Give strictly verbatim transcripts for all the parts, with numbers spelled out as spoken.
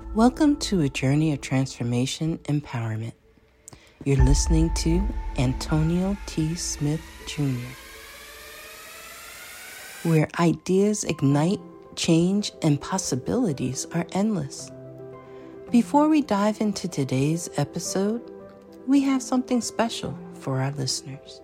Welcome to a journey of transformation empowerment. You're listening to Antonio T. Smith Junior, where ideas ignite, change, and possibilities are endless. Before we dive into today's episode, we have something special for our listeners.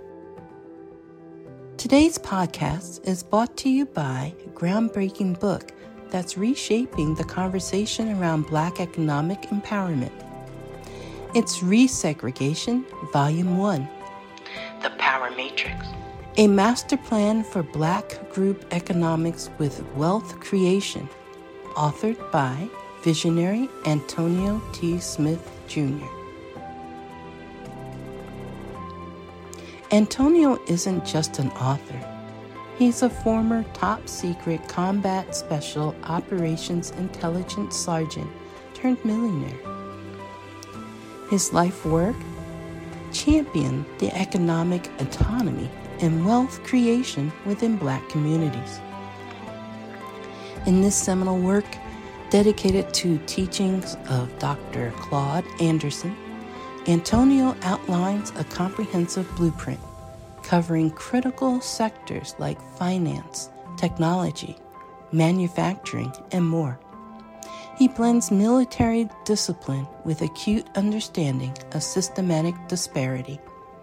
Today's podcast is brought to you by a groundbreaking book that's reshaping the conversation around Black economic empowerment. It's Resegregation, Volume one, The Power Matrix, a master plan for Black group economics with wealth creation, authored by visionary Antonio T. Smith Junior Antonio isn't just an author. He's a former top-secret Combat Special Operations Intelligence Sergeant turned millionaire. His life work? Championed the economic autonomy and wealth creation within Black communities. In this seminal work, dedicated to teachings of Doctor Claude Anderson, Antonio outlines a comprehensive blueprint covering critical sectors like finance, technology, manufacturing, and more. He blends military discipline with acute understanding of systematic disparity.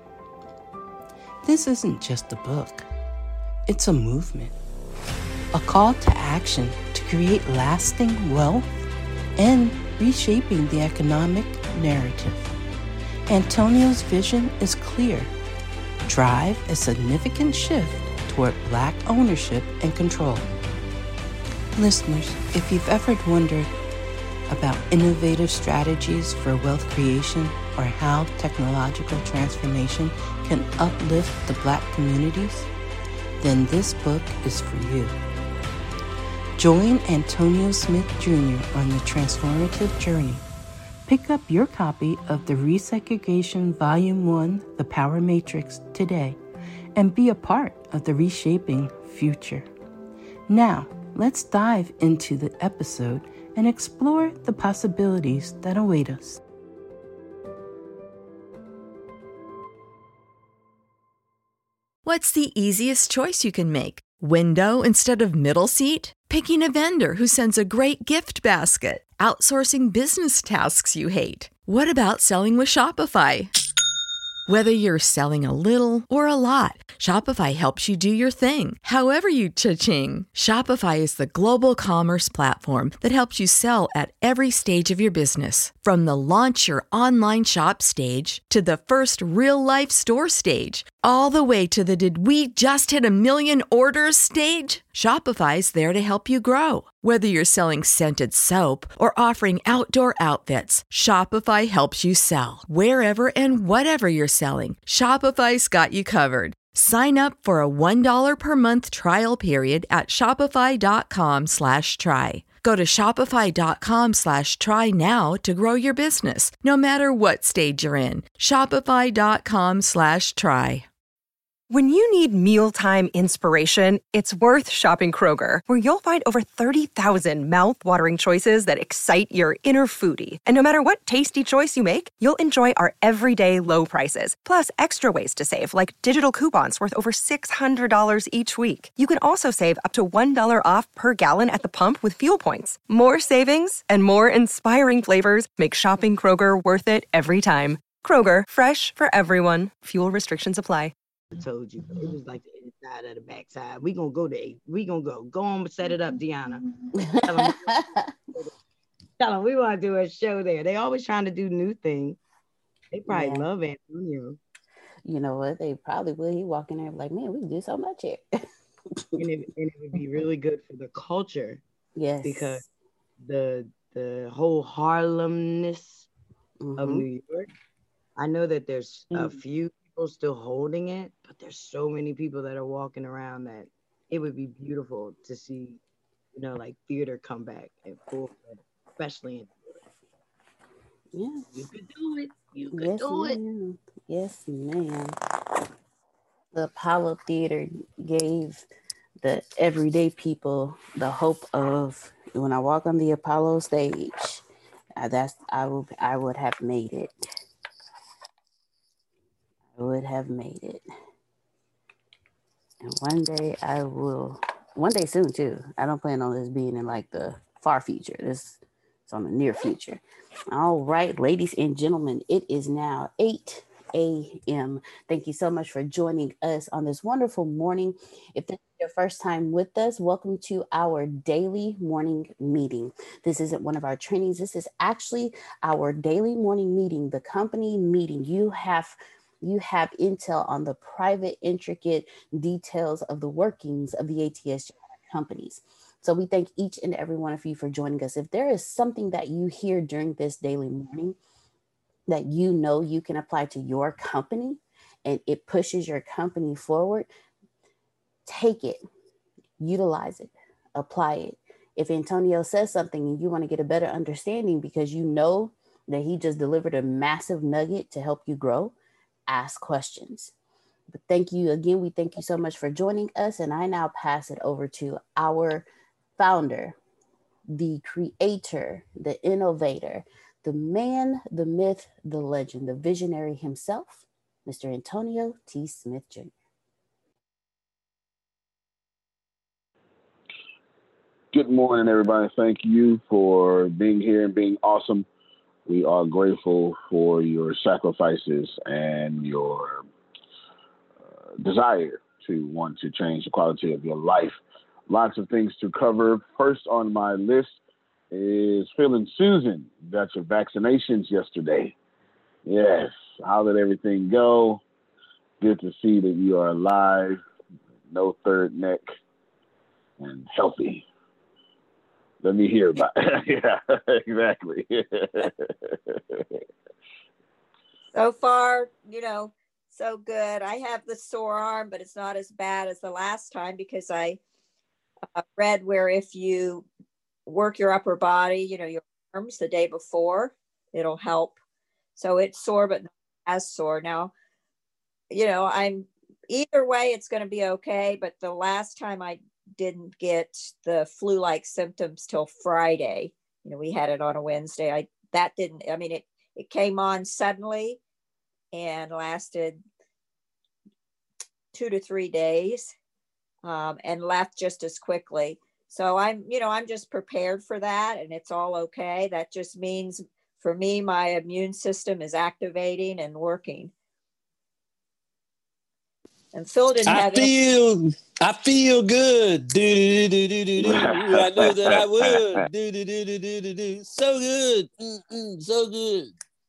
This isn't just a book. It's a movement, a call to action to create lasting wealth and reshaping the economic narrative. Antonio's vision is clear. Drive a significant shift toward Black ownership and control. Listeners, if you've ever wondered about innovative strategies for wealth creation or how technological transformation can uplift the Black communities, then this book is for you. Join Antonio Smith Junior on the transformative journey. Pick up your copy of the Resegregation Volume one, The Power Matrix, today, and be a part of the reshaping future. Now, let's dive into the episode and explore the possibilities that await us. What's the easiest choice you can make? Window instead of middle seat? Picking a vendor who sends a great gift basket? Outsourcing business tasks you hate? What about selling with Shopify? Whether you're selling a little or a lot, Shopify helps you do your thing, however you cha-ching. Shopify is the global commerce platform that helps you sell at every stage of your business. From the launch your online shop stage to the first real-life store stage, all the way to the did we just hit a million orders stage. Shopify's there to help you grow. Whether you're selling scented soap or offering outdoor outfits, Shopify helps you sell. Wherever and whatever you're selling, Shopify's got you covered. Sign up for a one dollar per month trial period at shopify.com slash try. Go to shopify.com slash try now to grow your business, no matter what stage you're in. Shopify.com slash try. When you need mealtime inspiration, it's worth shopping Kroger, where you'll find over thirty thousand mouth-watering choices that excite your inner foodie. And no matter what tasty choice you make, you'll enjoy our everyday low prices, plus extra ways to save, like digital coupons worth over six hundred dollars each week. You can also save up to one dollar off per gallon at the pump with fuel points. More savings and more inspiring flavors make shopping Kroger worth it every time. Kroger, fresh for everyone. Fuel restrictions apply. Told you it was like the inside of the backside. We gonna go to we gonna go go on, set it up, Deanna. Tell them, tell them we want to do a show there. They always trying to do new things. They probably yeah. love Antonio. You know what? They probably will. He walk in there like, man, we can do so much here. and, it, and it would be really good for the culture. Yes, because the the whole Harlemness mm-hmm. of New York. I know that there's mm-hmm. a few people still holding it, but there's so many people that are walking around that it would be beautiful to see, you know, like theater come back at full, especially in yeah. You could do it. You could yes, do ma'am. it. Yes, ma'am. The Apollo Theater gave the everyday people the hope of when I walk on the Apollo stage, uh, that's I will I would have made it. I would have made it. And one day I will, one day soon too. I don't plan on this being in like the far future. This is on the near future. All right, ladies and gentlemen, it is now eight a.m. Thank you so much for joining us on this wonderful morning. If this is your first time with us, welcome to our daily morning meeting. This isn't one of our trainings. This is actually our daily morning meeting, the company meeting. You have You have intel on the private, intricate details of the workings of the A T S companies. So we thank each and every one of you for joining us. If there is something that you hear during this daily morning that you know you can apply to your company and it pushes your company forward, take it, utilize it, apply it. If Antonio says something and you want to get a better understanding because you know that he just delivered a massive nugget to help you grow, ask questions. But thank you again. We thank you so much for joining us. And I now pass it over to our founder, the creator, the innovator, the man, the myth, the legend, the visionary himself, Mister Antonio T. Smith Junior Good morning, everybody. Thank you for being here and being awesome. We are grateful for your sacrifices and your uh, desire to want to change the quality of your life. Lots of things to cover. First on my list is Phil and Susan. You got your vaccinations yesterday. Yes. How did everything go? Good to see that you are alive, no third neck, and healthy. Let me hear about it. Yeah, exactly. So far, you know, so good. I have the sore arm, but it's not as bad as the last time because I uh, read where if you work your upper body, you know, your arms the day before, it'll help. So it's sore, but not as sore. Now, you know, I'm either way, it's going to be okay. But the last time I didn't get the flu-like symptoms till Friday. You know, we had it on a Wednesday. I that didn't. I mean, it it came on suddenly and lasted two to three days, um, and left just as quickly. So I'm, you know, I'm just prepared for that, and it's all okay. That just means for me, my immune system is activating and working. And Phil didn't I have feel, any- I feel good. Do do do do do do. I know that I would. Do do do do do do do. So good. Mm-mm, so good.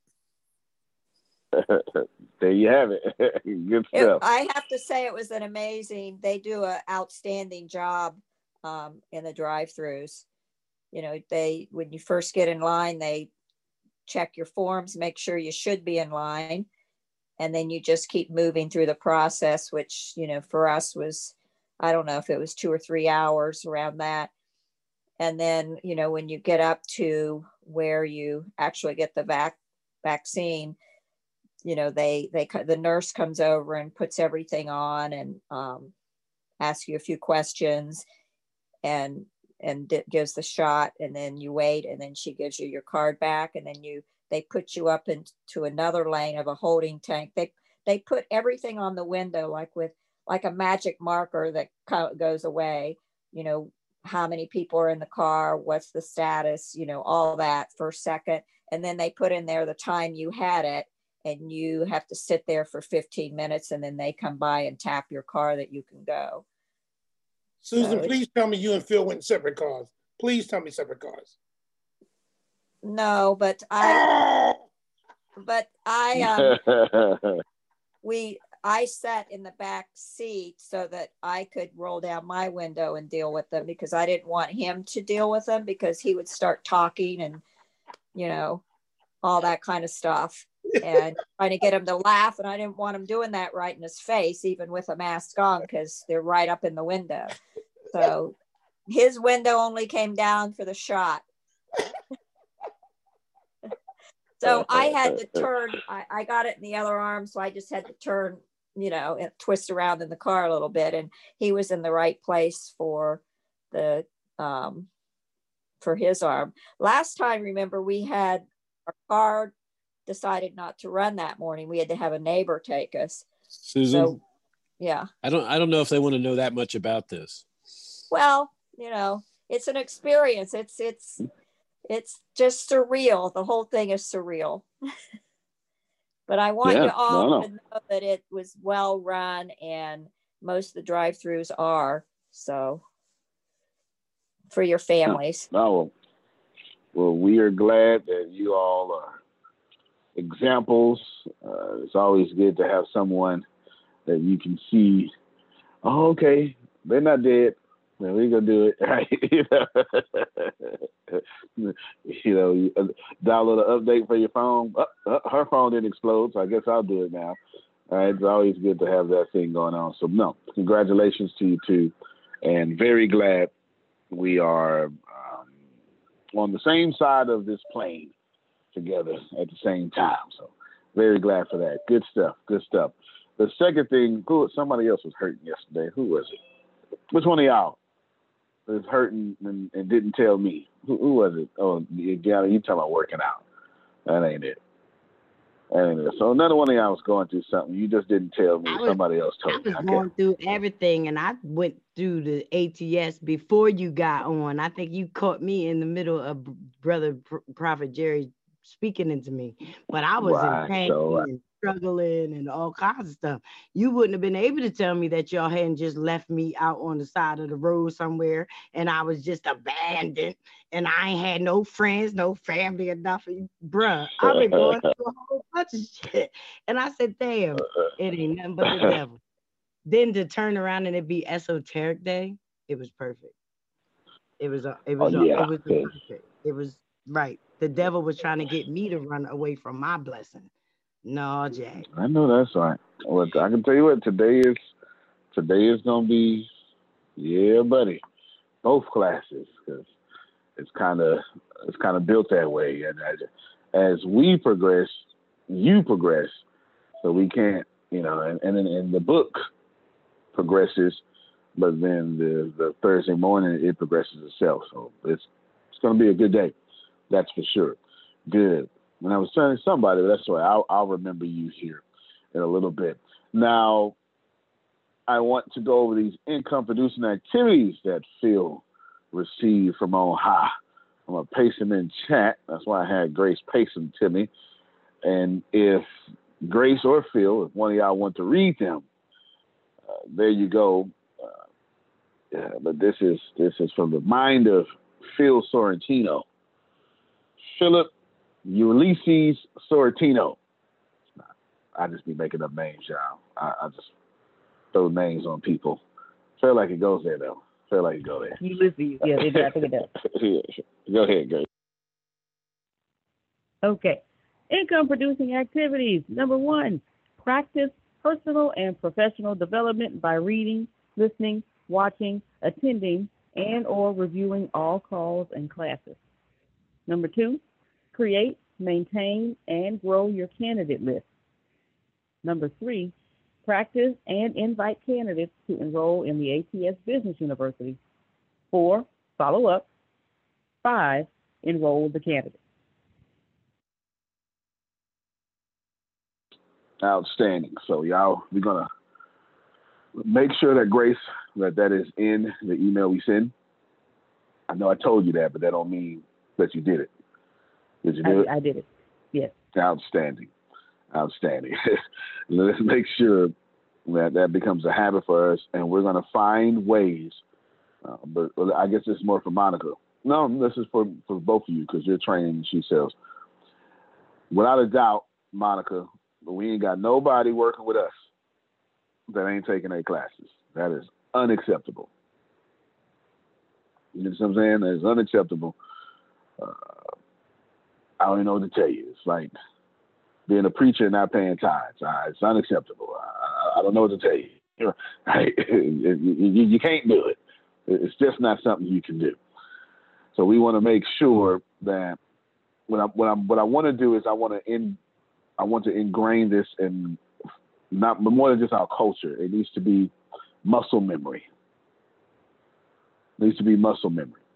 There you have it. Good stuff. It, I have to say it was an amazing. They do an outstanding job um, in the drive-throughs. You know, they when you first get in line, they check your forms, make sure you should be in line. And then you just keep moving through the process, which, you know, for us was, I don't know if it was two or three hours around that. And then, you know, when you get up to where you actually get the vac- vaccine, you know, they, they, the nurse comes over and puts everything on and um, asks you a few questions and, and d- gives the shot. And then you wait, and then she gives you your card back, and then you, they put you up into another lane of a holding tank. They they put everything on the window, like with like a magic marker that co- goes away. You know, how many people are in the car, what's the status, you know, all that for a second. And then they put in there the time you had it, and you have to sit there for fifteen minutes, and then they come by and tap your car that you can go. Susan, So please tell me you and Phil went in separate cars. Please tell me separate cars. No, but I, but I, um, we, I sat in the back seat so that I could roll down my window and deal with them, because I didn't want him to deal with them, because he would start talking and, you know, all that kind of stuff and trying to get him to laugh. And I didn't want him doing that right in his face, even with a mask on, because they're right up in the window. So his window only came down for the shot. So I had to turn, I, I got it in the other arm. So I just had to turn, you know, and twist around in the car a little bit. And he was in the right place for the um, for his arm. Last time, remember, we had our car decided not to run that morning. We had to have a neighbor take us. Susan, so, yeah. I don't I don't know if they want to know that much about this. Well, you know, it's an experience. It's it's it's just surreal. The whole thing is surreal. But I want Yeah, you all no, no. to know that it was well run, and most of the drive-throughs are. So for your families. No, well, well, we are glad that you all are examples. Uh, it's always good to have someone that you can see. Oh, okay, they're not dead. Well, we're gonna do it, right? you know, you download an update for your phone. Uh, uh, her phone didn't explode, so I guess I'll do it now. All right, it's always good to have that thing going on. So, no, congratulations to you too, and very glad we are um, on the same side of this plane together at the same time. So, very glad for that. Good stuff. Good stuff. The second thing, who somebody else was hurting yesterday. Who was it? Which one of y'all was hurting and, and didn't tell me? Who, who was it? Oh, Gianna, you talking about working out. That ain't it. That ain't it. So another one of y'all was going through something. You just didn't tell me. Was, Somebody else told I me. was I going through everything, and I went through the A T S before you got on. I think you caught me in the middle of Brother Prophet Jerry speaking into me, but I was right, in pain so, uh, and struggling and all kinds of stuff. You wouldn't have been able to tell me that y'all hadn't just left me out on the side of the road somewhere and I was just abandoned and I ain't had no friends, no family or nothing. Bruh, I've been going through a whole bunch of shit. And I said, damn, it ain't nothing but the devil. Then to turn around and it be esoteric day, it was perfect. It was a, it was oh, a, yeah, it was a perfect. It was right. The devil was trying to get me to run away from my blessing. No, Jack. I know that's right. Well, I can tell you what, today is today is gonna be, yeah, buddy, both classes, because it's kind of it's kind of built that way. And as, as we progress, you progress, so we can't, you know, and and, and the book progresses, but then the the Thursday morning it progresses itself. So it's it's gonna be a good day. That's for sure. Good. When I was telling somebody, that's why I'll, I'll remember you here in a little bit. Now, I want to go over these income-producing activities that Phil received from on high. I'm going to paste them in chat. That's why I had Grace paste them to me. And if Grace or Phil, if one of y'all want to read them, uh, there you go. Uh, yeah, but this is this is from the mind of Phil Sorrentino. Philip Ulysses Sorrentino. I just be making up names, y'all. I, I just throw names on people. Feel like it goes there, though. Feel like it goes there. Ulysses, yeah, they did. I think it does. Yeah. Go ahead, Grace. Okay. Income producing activities. Number one, practice personal and professional development by reading, listening, watching, attending, and or reviewing all calls and classes. Number two, create, maintain, and grow your candidate list. Number three, practice and invite candidates to enroll in the A T S Business University. Four, follow up. Five, enroll the candidate. Outstanding. So y'all, we're gonna make sure that Grace, that that is in the email we send. I know I told you that, but that don't mean that you did it. Did you do I, it? I did it. Yes. Outstanding. Outstanding. Let's make sure that that becomes a habit for us, and we're going to find ways. Uh, but I guess this is more for Monica. No, this is for, for both of you because you're training and she sells. Without a doubt, Monica, we ain't got nobody working with us that ain't taking their classes. That is unacceptable. You know what I'm saying? That is unacceptable. Uh, I don't even know what to tell you. It's like being a preacher and not paying tithes. Uh, it's unacceptable. I, I don't know what to tell you. You, you, you can't do it. It's just not something you can do. So we want to make sure that what I what I what I want to do is I want to in I want to ingrain this in not more than just our culture. It needs to be muscle memory. It needs to be muscle memory.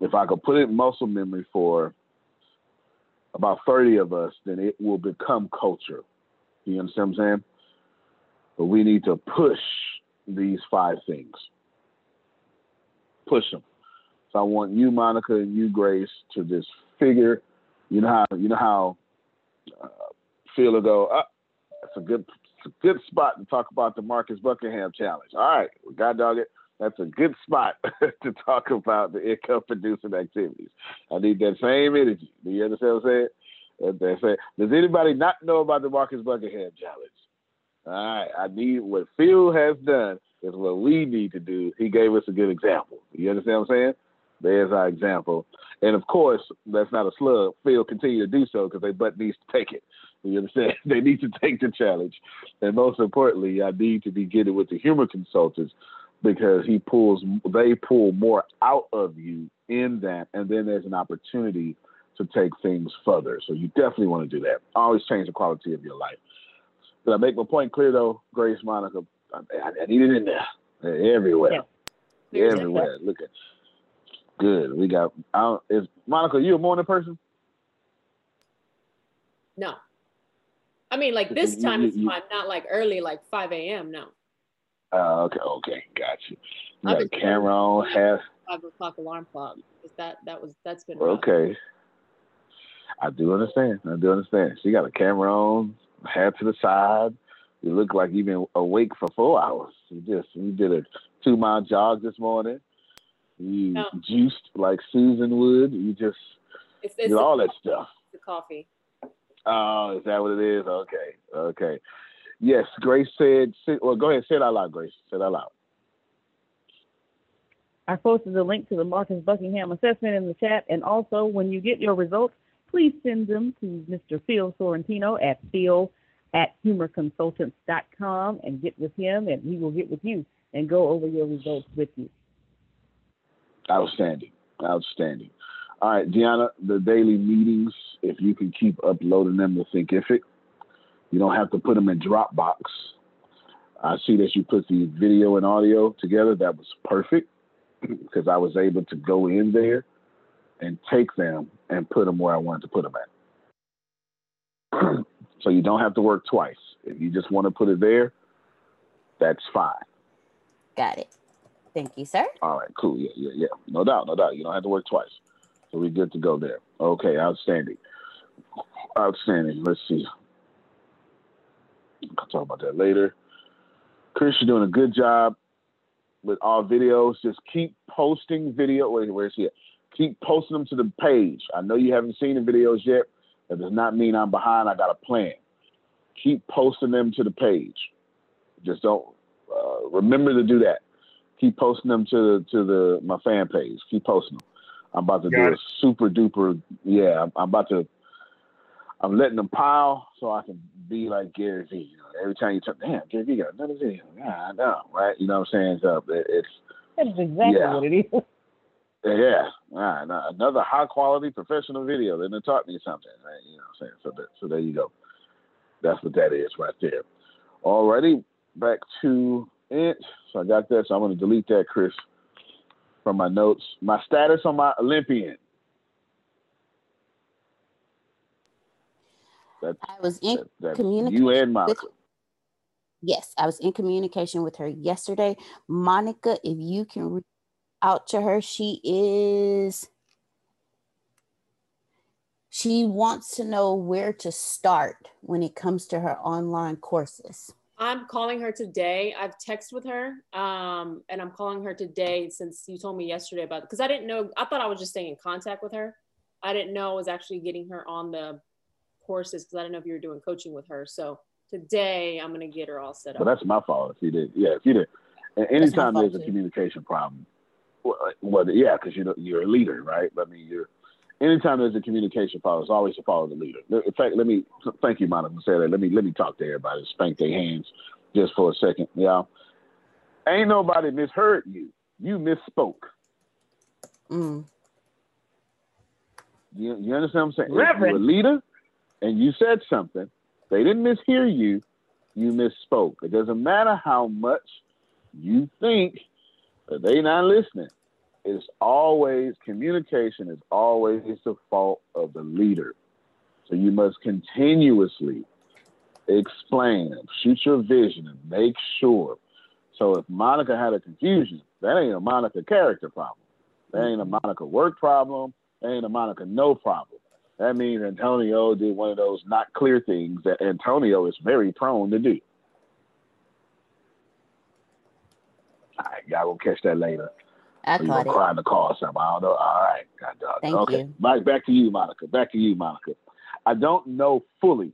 if I could put it in muscle memory for about thirty of us, then it will become culture. You understand what I'm saying? But we need to push these five things. Push them. So I want you, Monica, and you, Grace, to just figure. You know how you know how uh, Phil will go. Oh, that's a good, it's a good spot to talk about the Marcus Buckingham challenge. All right, we got dog it. That's a good spot to talk about the income producing activities. I need that same energy. Do you understand what I'm saying? They say, does anybody not know about the Marcus Buckingham challenge? All right, I need what Phil has done is what we need to do. He gave us a good example. You understand what I'm saying? There's our example. And of course, that's not a slug. Phil continue to do so because they butt needs to take it. You understand? They need to take the challenge. And most importantly, I need to be getting with the humor consultants because he pulls, they pull more out of you in that. And then there's an opportunity to take things further. So you definitely want to do that. Always change the quality of your life. Did I make my point clear though, Grace, Monica? I, I need it in there. Everywhere. Yeah. Everywhere. Look at good. We got, I don't, is Monica, you a morning person? No. I mean, like this time is fine, not like early, like five a.m. No. Uh, okay, okay, got you. You got a camera on, half five o'clock alarm clock. That that was that's been rough. Okay. I do understand. I do understand. She got a camera on, hat to the side. You look like you've been awake for four hours. You just you did a two mile jog this morning. You no. juiced like Susan would. You just it's, it's did all the, that stuff. The coffee. Oh, is that what it is? Okay, okay. Yes, Grace said. Well, go ahead. Say it out loud, Grace. Say it out loud. I posted a link to the Marcus Buckingham assessment in the chat, and also when you get your results, please send them to Mister Phil Sorrentino at phil at humor consultants dot com and get with him, and he will get with you and go over your results with you. Outstanding. Outstanding. All right, Deanna, the daily meetings, if you can keep uploading them to Thinkific, you don't have to put them in Dropbox. I see that you put the video and audio together. That was perfect because I was able to go in there and take them and put them where I wanted to put them at. So you don't have to work twice. If you just want to put it there, that's fine. Got it. Thank you, sir. All right, cool. Yeah, yeah, yeah. No doubt, no doubt. You don't have to work twice. So we're good to go there. Okay, outstanding. Outstanding. Let's see. I'll talk about that later. Chris, you're doing a good job with our videos. Just keep posting video. Wait, where's he at? Keep posting them to the page. I know you haven't seen the videos yet. That does not mean I'm behind. I got a plan. Keep posting them to the page. Just don't uh, remember to do that. Keep posting them to to the my fan page. Keep posting them. I'm about to got do it. a super duper. Yeah, I'm, I'm about to. I'm letting them pile so I can be like Gary Vee. You know, every time you talk, damn, Gary Vee got another video. Yeah, I know, right? You know what I'm saying? So it, it's that's exactly yeah. what it is. Yeah, right. Another high quality professional video. Then they taught me something, right? You know what I'm saying? So that, so there you go. That's what that is right there. Alrighty, back to it. So I got that. So I'm going to delete that, Chris, from my notes. My status on my Olympian. That's, I was in that, that communication you and Monica. with, yes, I was in communication with her yesterday. Monica, if you can reach out to her, she is, she wants to know where to start when it comes to her online courses. I'm calling her today. I've texted with her, um, and I'm calling her today since you told me yesterday about it. Because I didn't know, I thought I was just staying in contact with her. I didn't know I was actually getting her on the courses because I didn't know if you were doing coaching with her. So today I'm going to get her all set up. But that's my fault if you did. Yeah, if you did. And anytime there's a too. communication problem, well, well yeah, because you're, you're a leader, right? I mean, you're, anytime there's a communication problem, it's always to follow the leader. In fact, let me, thank you, Monica, for saying that. Let me, let me talk to everybody, spank their hands just for a second. Yeah. Ain't nobody misheard you. You misspoke. Mm. You, you understand what I'm saying? Reverend. If you're a leader and you said something, they didn't mishear you, you misspoke. It doesn't matter how much you think that they not listening. it's always, communication is always the fault of the leader. So you must continuously explain and shoot your vision and make sure. So if Monica had a confusion, that ain't a Monica character problem. That ain't a Monica work problem. That ain't a Monica no problem. That means Antonio did one of those not clear things that Antonio is very prone to do. All right, y'all will catch that later. I Or you caught gonna it. cry in the car or something. I don't know. All right. God, dog. Thank okay. you. Back, back to you, Monica. Back to you, Monica. I don't know fully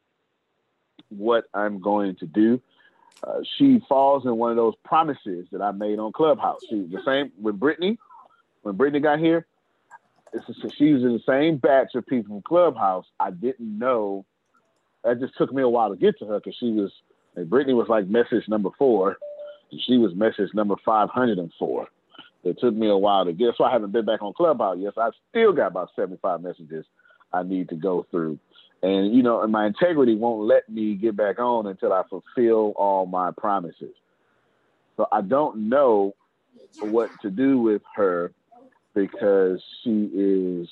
what I'm going to do. Uh, she falls in one of those promises that I made on Clubhouse. She the same with Brittany. When Brittany got here, it's a, she was in the same batch of people from Clubhouse. I didn't know. That just took me a while to get to her because she was, and Brittany was like message number four, and she was message number five hundred four. It took me a while to get. That's why I haven't been back on Clubhouse. Yes, I've still got about seventy-five messages I need to go through. And, you know, and my integrity won't let me get back on until I fulfill all my promises. So I don't know what to do with her because she is,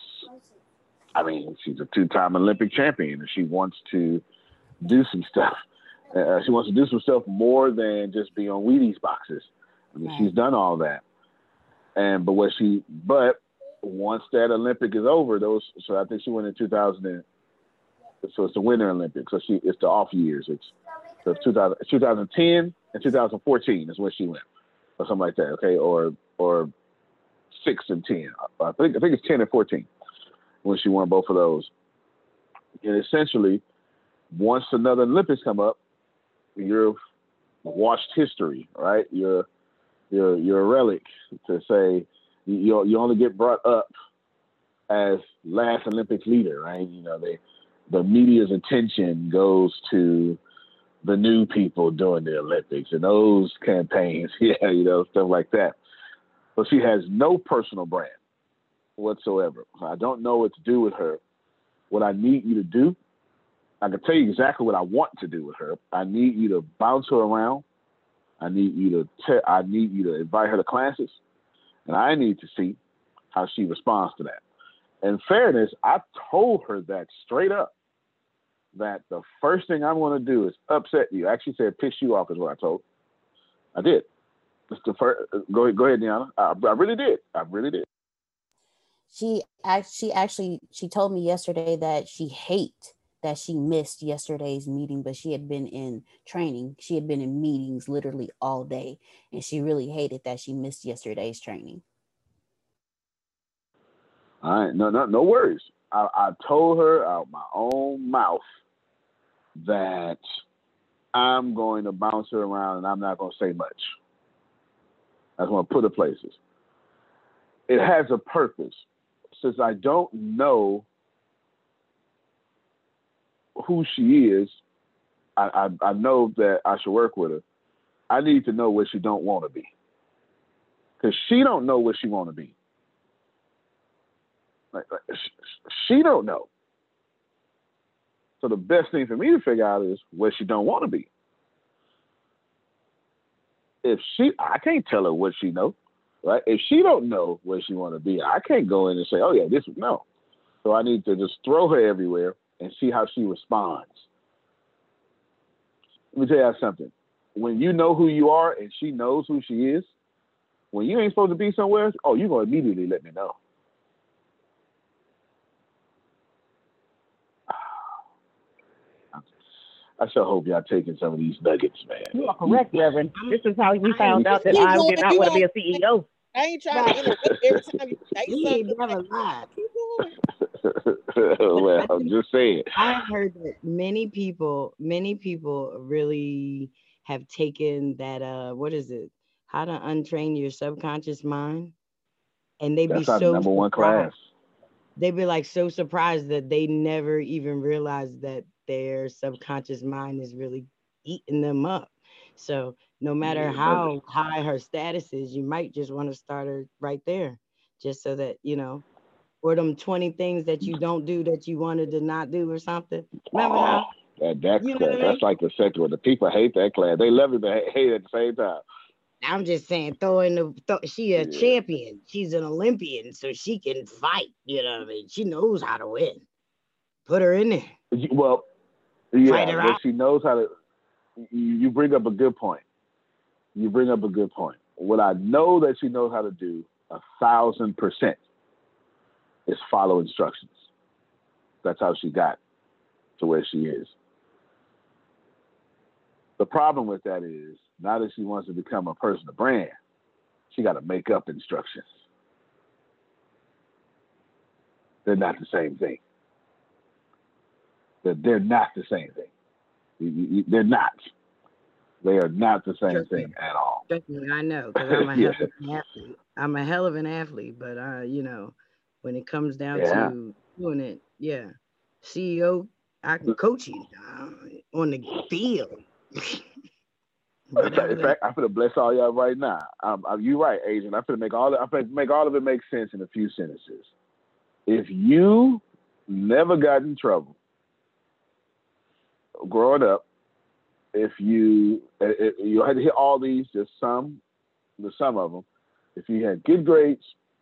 I mean, she's a two-time Olympic champion and she wants to do some stuff. Uh, she wants to do some stuff more than just be on Wheaties boxes. I mean, she's done all that. And, but what she, but once that Olympic is over, those, so I think she went in two thousand, so it's the Winter Olympics. So she, it's the off years. It's, so it's two thousand, twenty ten and two thousand fourteen is when she went, or something like that. Okay, or or six and ten. I think I think it's ten and fourteen when she won both of those. And essentially, once another Olympics come up, you're watched history, right? You're you're you're a relic to say you you only get brought up as last Olympics leader, right? You know, they. The media's attention goes to the new people doing the Olympics and those campaigns, yeah, you know, stuff like that. But she has no personal brand whatsoever. I don't know what to do with her. What I need you to do, I can tell you exactly what I want to do with her. I need you to bounce her around. I need you to te- I need you to invite her to classes, and I need to see how she responds to that. In fairness, I told her that straight up. That the first thing I'm going to do is upset you. I actually said piss you off is what I told. I did. It's the first. Go ahead, go ahead, Deanna. I, I really did. I really did. She actually, actually, she told me yesterday that she hate that she missed yesterday's meeting, but she had been in training. She had been in meetings literally all day, and she really hated that she missed yesterday's training. All right, no, no, no worries. I, I told her out my own mouth that I'm going to bounce her around and I'm not going to say much. I just want to put her places. It has a purpose. Since I don't know who she is, I, I, I know that I should work with her. I need to know what she don't want to be. Because she don't know what she want to be. Like, like, she don't know. So the best thing for me to figure out is what she don't want to be. If she, I can't tell her what she know, right? If she don't know what she want to be, I can't go in and say, oh yeah, this is no. So I need to just throw her everywhere and see how she responds. Let me tell you something. When you know who you are and she knows who she is, when you ain't supposed to be somewhere, oh, you're going to immediately let me know. I sure hope y'all taking some of these nuggets, man. You are correct, Reverend. This is how we found out that I did not want to be a C E O. I ain't trying to interrupt every time you say You something. ain't never lied. Well, I'm just saying. I've heard that many people, many people really have taken that, uh, what is it? How to untrain your subconscious mind. And they be That's our so number one surprised. class. They be like so surprised that they never even realized that their subconscious mind is really eating them up. So no matter Yeah, how high her status is, you might just want to start her right there, just so that, you know, or them twenty things that you don't do that you wanted to not do or something. Remember oh, how? that, that, You know that what I that's mean? like the second one. The people hate that class. They love it, but hate it at the same time. I'm just saying, throw in the throw, she a Yeah. champion. She's an Olympian, so she can fight. You know what I mean? She knows how to win. Put her in there. You- Well, yeah, Fight her but out. she knows how to. You, you bring up a good point. You bring up a good point. What I know that she knows how to do a thousand percent is follow instructions. That's how she got to where she is. The problem with that is, now that she wants to become a personal brand, she got to make up instructions. They're not the same thing. They're, they're not the same thing. You- you- They're not. They are not the same Trust me. thing at all. Trust me, I know, because I'm a Yeah. hell of an athlete. I'm a hell of an athlete, but uh, you know, when it comes down Yeah. to doing it, yeah, C E O, I can coach you uh, on the field. In fact, in fact, I'm gonna bless all y'all right now. Um, uh, you're right, Adrian. I'm gonna make all. I'm gonna make all of it make sense in a few sentences. If you never got in trouble growing up, if you if you had to hit all these, just some, the some of them. If you had good grades,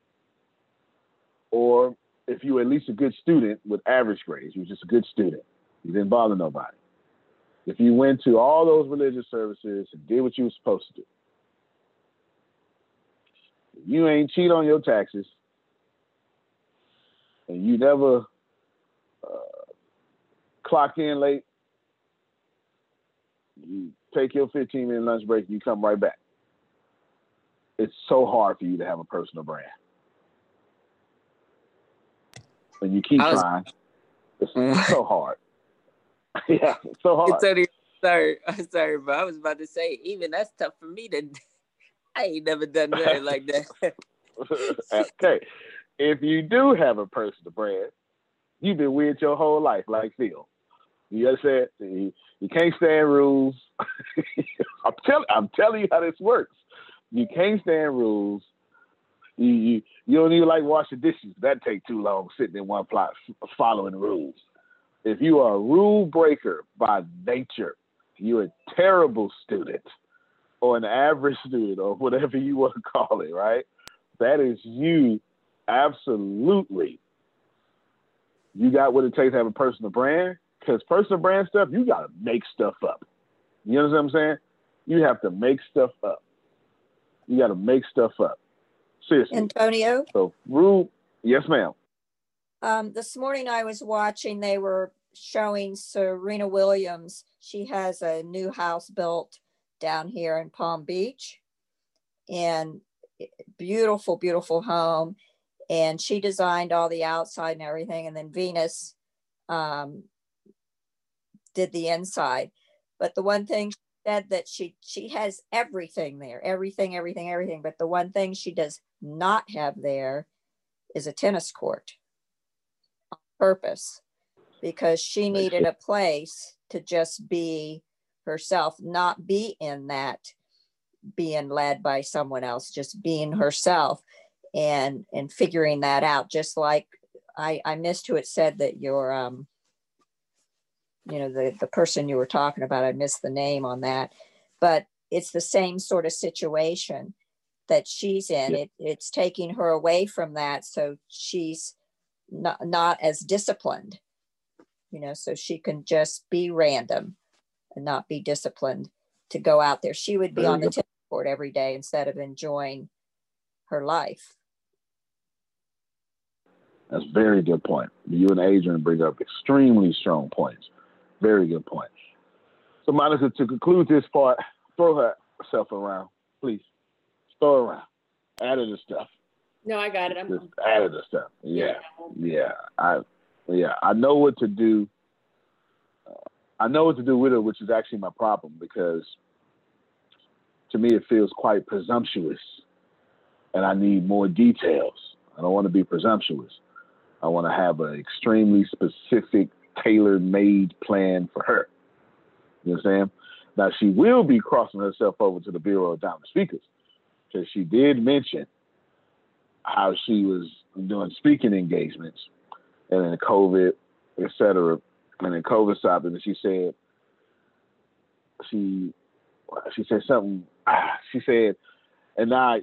or if you were at least a good student with average grades, you were just a good student. You didn't bother nobody. If you went to all those religious services and did what you were supposed to do, you ain't cheat on your taxes, and you never uh, clock in late, you take your fifteen minute lunch break, you come right back. It's so hard for you to have a personal brand. And you keep was, trying. It's so hard. Yeah, it's so hard. It's sorry, I'm sorry, but I was about to say, even that's tough for me to. I ain't never done nothing like that. Okay, if you do have a personal brand, you've been weird your whole life, like Phil. You understand? You, you can't stand rules. I'm telling, I'm telling you how this works. You can't stand rules. You, you you don't even like washing dishes. That take too long sitting in one plot following rules. If you are a rule breaker by nature, you're a terrible student or an average student or whatever you want to call it, right? That is you. Absolutely. You got what it takes to have a personal brand, because personal brand stuff, you got to make stuff up. You understand what I'm saying? You have to make stuff up. You got to make stuff up. Seriously. Antonio? So, rule, yes, ma'am. Um, this morning I was watching, they were showing Serena Williams. She has a new house built down here in Palm Beach, and beautiful, beautiful home. And she designed all the outside and everything. And then Venus um, did the inside. But the one thing she said that she, she has everything there, everything, everything, everything. But the one thing she does not have there is a tennis court on purpose, because she needed a place to just be herself, not be in that being led by someone else, just being herself and and figuring that out. Just like I, I missed who it said that your um you know the the person you were talking about, I missed the name on that, but it's the same sort of situation that she's in. Yeah. It it's taking her away from that, so she's not not as disciplined, you know, so she can just be random and not be disciplined to go out there. She would be Very on the good. tennis court every day instead of enjoying her life. That's a very good point. You and Adrian bring up extremely strong points. Very good point. So, Monica, to conclude this part, throw herself around, please. Throw her around. Add her the stuff. No, I got it. I'm, Just add her the stuff. Yeah, Yeah. yeah. I, yeah. I know what to do. Uh, I know what to do with her, which is actually my problem, because to me it feels quite presumptuous, and I need more details. I don't want to be presumptuous. I want to have an extremely specific, tailor-made plan for her. You know what I'm saying? Now, she will be crossing herself over to the Bureau of Diamond Speakers, because she did mention how she was doing speaking engagements, and then COVID, et cetera, and then COVID stopped, and she said, she she said something she said, and I,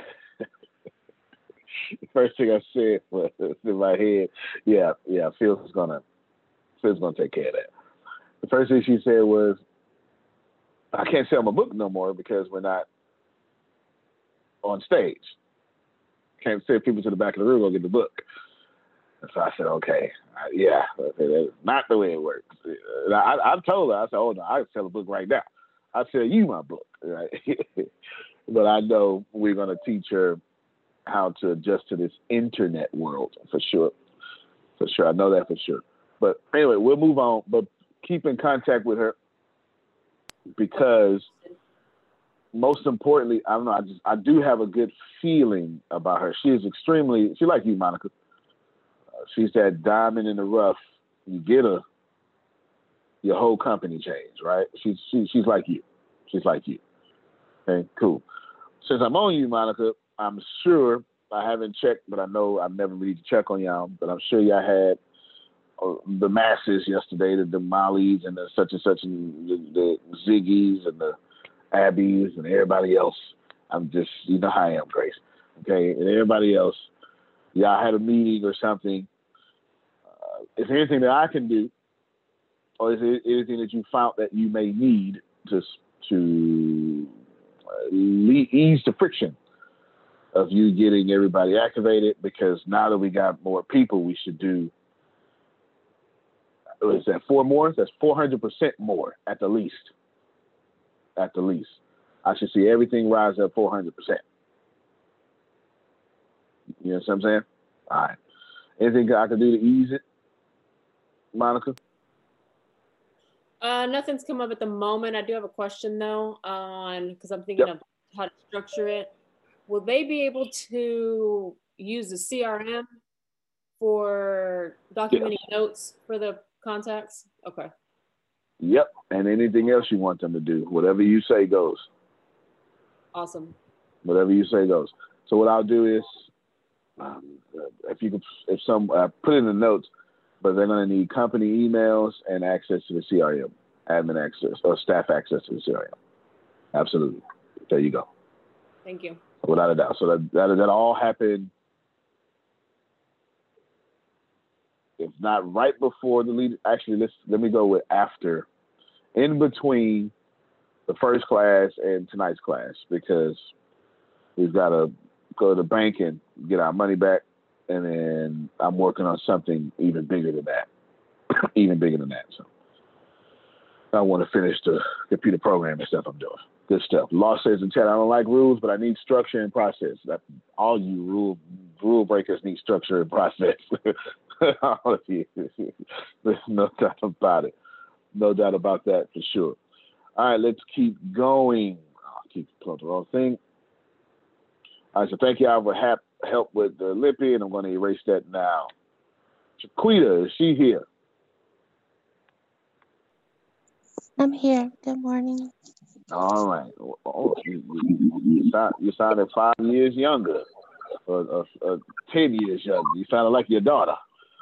the first thing I said was in my head, yeah, yeah, Phil's gonna, Phil's gonna take care of that. The first thing she said was, I can't sell my book no more because we're not on stage. Can't send people to the back of the room, go get the book. And so I said, okay, uh, yeah, that's not the way it works. And I, I told her, I said, oh no, I can sell a book right now. I'll sell you my book, right? But I know we're going to teach her how to adjust to this internet world for sure. For sure. I know that for sure. But anyway, we'll move on. But keep in contact with her because most importantly, I don't know, I just I do have a good feeling about her. She is extremely, she like you, Monica. Uh, she's that diamond in the rough. You get her, your whole company changed, right? She's she, she's like you. She's like you. Okay, cool. Since I'm on you, Monica, I'm sure, I haven't checked, but I know I never really need to check on y'all, but I'm sure y'all had uh, the masses yesterday, the, the Mollies and the such and such, and the, the Ziggies and the Abby's and everybody else. I'm just, you know how I am, Grace. Okay, and everybody else, y'all had a meeting or something. Uh, is there anything that I can do, or is there anything that you found that you may need to to uh, ease the friction of you getting everybody activated? Because now that we got more people, we should do, what is that, four more? That's four hundred percent more at the least. At the least. I should see everything rise up four hundred percent. You know what I'm saying? All right. Anything I can do to ease it, Monica? Uh, nothing's come up at the moment. I do have a question though, on because I'm thinking yep. of how to structure it. Will they be able to use the C R M for documenting yes. notes for the contacts? Okay. Yep. And anything else you want them to do, whatever you say goes. Awesome. Whatever you say goes. So what I'll do is, um, if you could, if some uh, put in the notes, but they're going to need company emails and access to the C R M, admin access or staff access to the C R M. Absolutely. There you go. Thank you. Without a doubt. So that that, that all happened, if not right before the lead. Actually, let's let me go with after, in between the first class and tonight's class, because we've got to go to the bank and get our money back. And then I'm working on something even bigger than that, even bigger than that. So I want to finish the computer programming stuff I'm doing. Good stuff. Law says in chat, I don't like rules, but I need structure and process. That, all you rule rule breakers need structure and process. All of you. There's no doubt about it. No doubt about that for sure. All right, let's keep going. I'll keep pulling the wrong thing. All right, so thank y'all for ha- help with the Lippy, and I'm going to erase that now. Chiquita, is she here? I'm here. Good morning. All right. Oh, you, you, you, sound, you sounded five years younger, or, or, or ten years younger. You sounded like your daughter.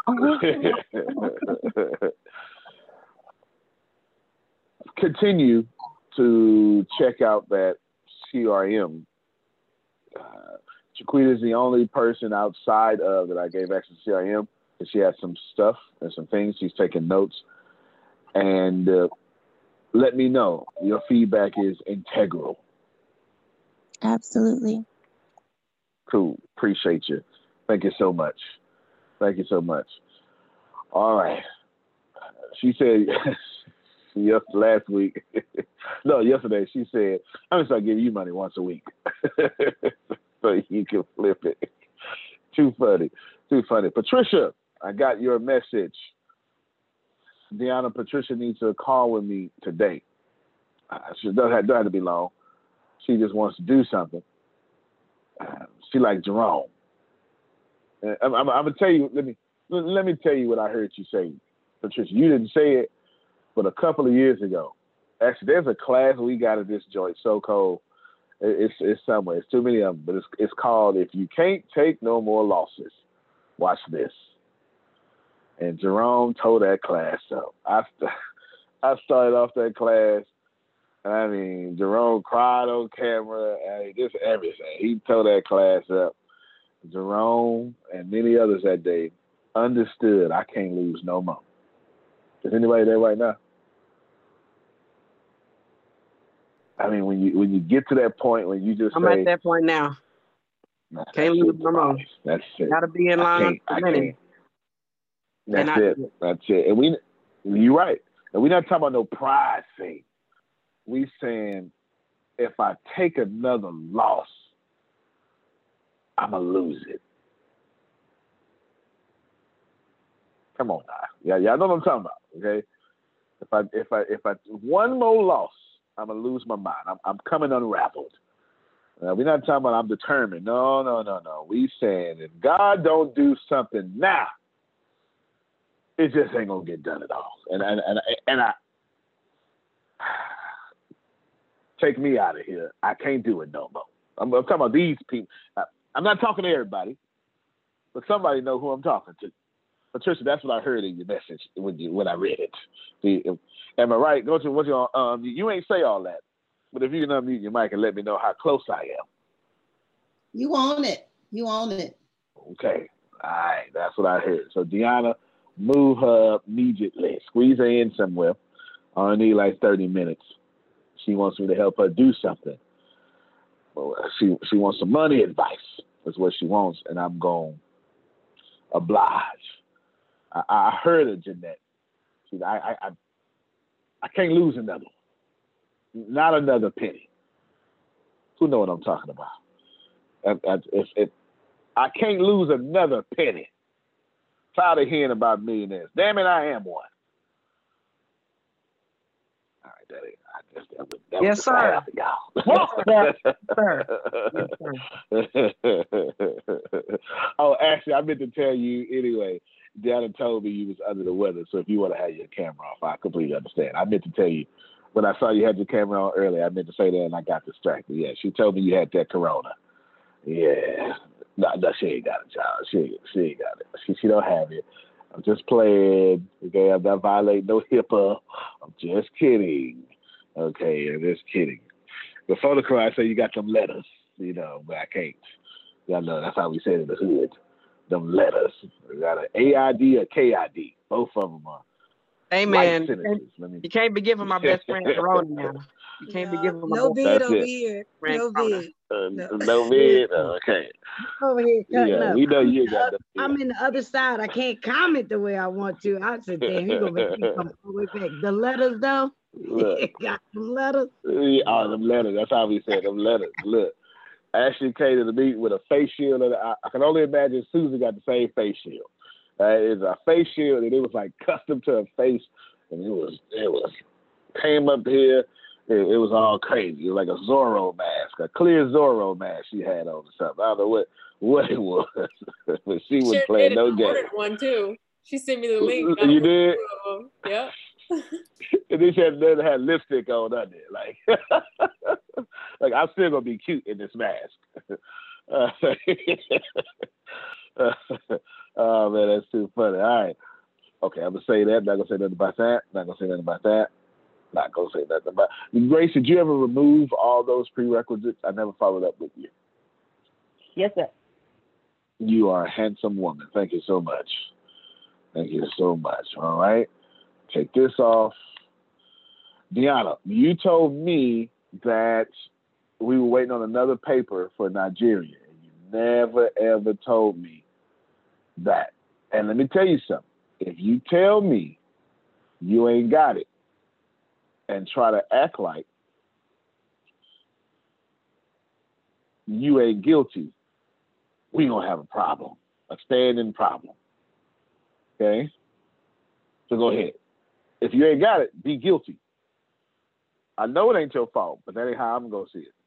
Continue to check out that C R M. Uh, Chiquita is the only person outside of that I gave access to C R M, and she has some stuff and some things. She's taking notes, and uh, let me know. Your feedback is integral. Absolutely. Cool. Appreciate you. Thank you so much. Thank you so much. All right. She said yes, last week. No, yesterday she said, I'm going to start giving you money once a week. So you can flip it. Too funny. Too funny. Patricia, I got your message. Deanna, Patricia needs a call with me today. Uh, she doesn't have, doesn't have to be long. She just wants to do something. Uh, she like Jerome. Uh, I'm, I'm, I'm gonna tell you. Let me let me tell you what I heard you say, Patricia. You didn't say it, but a couple of years ago, actually, there's a class we got at this joint. So cold. It's it's somewhere. It's too many of them, but it's it's called "If You Can't Take No More Losses, Watch This." And Jerome told that class so. I I started off that class, I mean, Jerome cried on camera. I mean, just everything. He tore that class up. Jerome and many others that day understood I can't lose no more. Is anybody there right now? I mean, when you when you get to that point when you just I'm say, at that point now. nah, Can't lose no more. That's it. Gotta be in I line can't, for I winning. can't. That's And I- it. That's it. And we, you're right. And we're not talking about no pride thing. We saying if I take another loss, I'ma lose it. Come on now. Yeah, y'all know what I'm talking about, okay? If I if I if I one more loss, I'm gonna lose my mind. I'm I'm coming unraveled. Uh, we're not talking about I'm determined. No, no, no, no. We saying if God don't do something now, it just ain't gonna get done at all. And and and and I take me out of here. I can't do it no more. I'm, I'm talking about these people. I, I'm not talking to everybody, but somebody know who I'm talking to. Patricia, that's what I heard in your message when you when I read it. See, if, am I right? Go to what you um you ain't say all that, but if you can unmute your mic and let me know how close I am. You own it. You own it. Okay, all right, that's what I heard. So Deanna, move her up immediately. Squeeze her in somewhere. I only need like thirty minutes. She wants me to help her do something. Well, she she wants some money advice. That's what she wants, and I'm going to oblige. I, I heard her, Jeanette. See, I, I I I can't lose another one. Not another penny. Who know what I'm talking about? I, I, if, if, I can't lose another penny. Tired of hearing about millionaires. Damn it, I am one. All right, that ain't. I guess that was, that Yes, was sir. Yes, sir. Oh, actually, I meant to tell you anyway. Deanna told me you was under the weather, so if you want to have your camera off, I completely understand. I meant to tell you when I saw you had your camera on earlier. I meant to say that, and I got distracted. Yeah, she told me you had that corona. Yeah, no, no, she ain't got it, child. She she ain't got it. She she don't have it. I'm just playing. Okay, I'm not violating no HIPAA. I'm just kidding. Okay, I'm just kidding. Before the call, I say you got them letters, you know, but I can't. Y'all know that's how we say it in the hood. Them letters. We got an A I D or K I D. Both of them are. Hey life man, you sentences. can't, Let me. you can't be giving my best friend Corona now. You can't be giving my No best vid That's over it. here. friend No Corona. vid. Uh, No. no vid. Oh, okay. Over here cutting Yeah, up. we know I'm, you in the got oth- the. I'm in the other side. I can't comment the way I want to. I said, damn, he gonna make me come all the way back. The letters though, Look. got some letters. Yeah, oh, them letters. That's how we said them letters. Look, Ashley came to the meeting with a face shield, and I, I can only imagine Susan got the same face shield. Uh, it's a face shield, and it was like custom to her face, and it was it was came up here. It, it was all crazy. It was like a Zorro mask, a clear Zorro mask she had on or something. I don't know what what it was, but she was Sure playing did. no I game. ordered one too. She sent me the link. I You ordered did? two of them. Yep. And then she had, then had lipstick on under it. Like, like I'm still gonna be cute in this mask. Uh, oh man, that's too funny. All right, okay, I'm gonna say that. Not gonna say nothing about that. Not gonna say nothing about that. Not gonna say nothing about. Grace, did you ever remove all those prerequisites? I never followed up with you. Yes, sir. You are a handsome woman. Thank you so much. Thank you so much. All right, take this off. Deanna, you told me that we were waiting on another paper for Nigeria, and you never ever told me that. And let me tell you something. If you tell me you ain't got it and try to act like you ain't guilty, we gonna have a problem, a standing problem. Okay? So go ahead. If you ain't got it, be guilty. I know it ain't your fault, but that ain't how I'm gonna see it.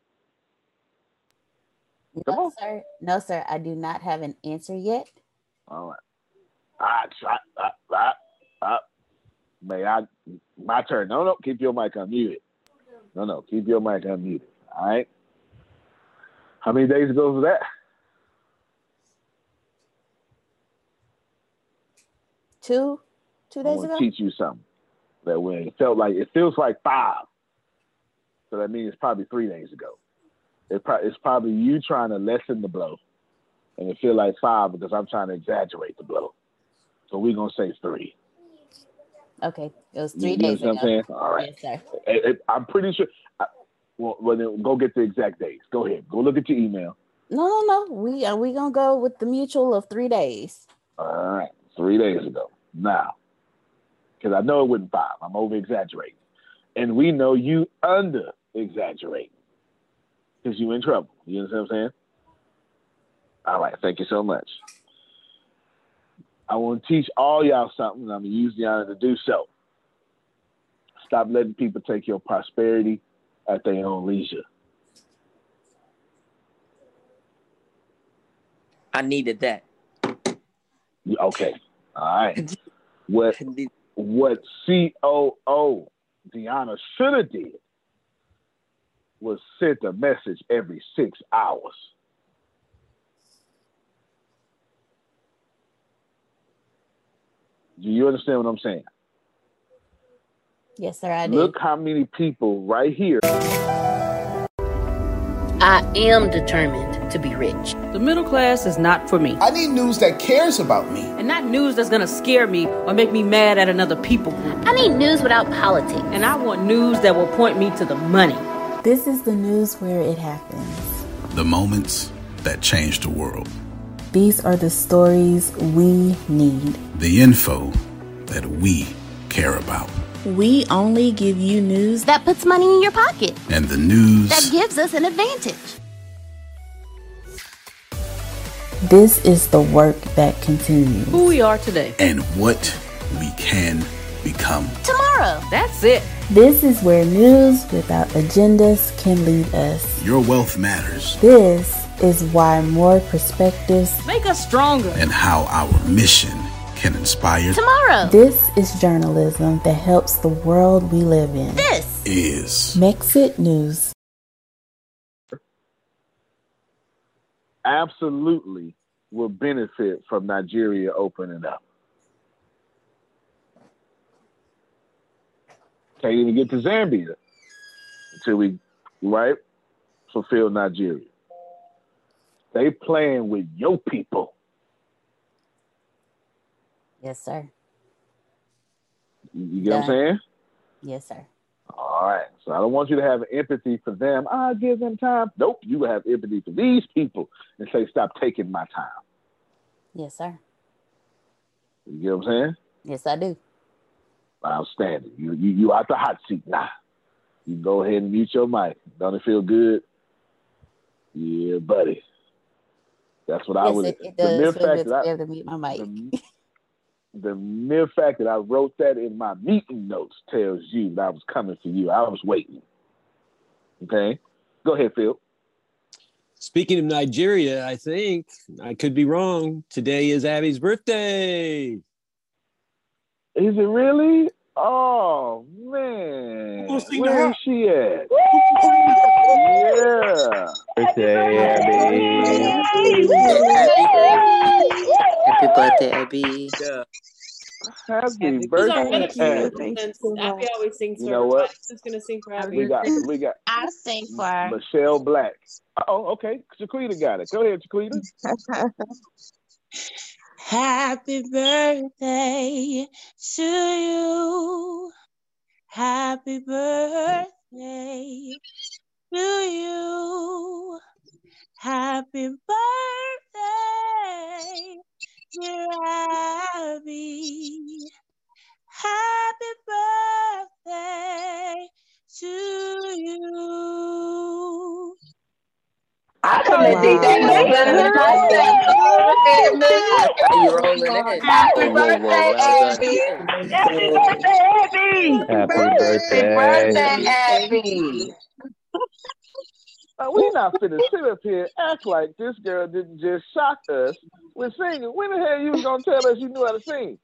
Come No, on. sir. No, sir. I do not have an answer yet. All right. I try. I, I, I, may I? My turn. No, no. Keep your mic unmuted. No, no. Keep your mic unmuted. All right. How many days ago was that? Two, two I days want ago. to teach you something. That when it felt like it feels like five. So that means it's probably three days ago. It pro- it's probably you trying to lessen the blow. And it feel like five because I'm trying to exaggerate the blow. So we're going to say three. Okay. It was three you, days you know ago. what I'm saying? All right. Yes, sir. It, it, I'm pretty sure. I, well, well, then go get the exact dates. Go ahead. Go look at your email. No, no, no. We are we gonna go with the mutual of three days. All right. Three days ago. Now, because I know it wasn't five. I'm over exaggerating. And we know you under exaggerating. Because you in trouble. You understand what I'm saying? All right. Thank you so much. I want to teach all y'all something, and I'm going to use the honor to do so. Stop letting people take your prosperity at their own leisure. I needed that. Okay. All right. What, what C O O Deanna should have did was sent a message every six hours. Do you understand what I'm saying? Yes, sir, I do. Look how many people right here. I am determined to be rich. The middle class is not for me. I need news that cares about me. And not news that's gonna scare me or make me mad at another people group. I need news without politics. And I want news that will point me to the money. This is the news where it happens. The moments that change the world. These are the stories we need. The info that we care about. We only give you news that puts money in your pocket. And the news that gives us an advantage. This is the work that continues. Who we are today. And what we can become tomorrow. That's it. This is where news without agendas can lead us. Your wealth matters. This is why more perspectives make us stronger. And how our mission can inspire tomorrow. This is journalism that helps the world we live in. This is Mexit News. Absolutely will benefit from Nigeria opening up. Can't even get to Zambia until we, right, fulfill Nigeria. They playing with your people. Yes, sir. You, you get Done. What I'm saying? Yes, sir. All right. So I don't want you to have empathy for them. I'll give them time. Nope. You have empathy for these people and say, stop taking my time. Yes, sir. You get what I'm saying? Yes, I do. Outstanding. You you you out the hot seat now. You can go ahead and mute your mic. Don't it feel good? Yeah, buddy. That's what yes, I would. It, it does the mere feel fact good that to be I, able to mute my mic. The, the mere fact that I wrote that in my meeting notes tells you that I was coming for you. I was waiting. Okay, go ahead, Phil. Speaking of Nigeria, I think I could be wrong. Today is Abby's birthday. Is it really? Oh man, where is she at? Yeah. Birthday, Abby. Happy birthday, Abby. Yeah. Happy birthday, Abby. Abby always sings for you know what? I'm just gonna sing for Abby. We got, we got. I'll sing for her. Michelle Black. Oh, okay. Shaquita got it. Go ahead, Shaquita. Happy birthday to you. Happy birthday to you. Happy birthday, dear Abby. Happy birthday to you. I couldn't think that no better than myself. You rolling in. Happy birthday, Abby. Happy birthday, Abby. Happy birthday, birthday, Abby. Uh, we not finna sit up here act like this girl didn't just shock us with singing. When the hell you was gonna tell us you knew how to sing?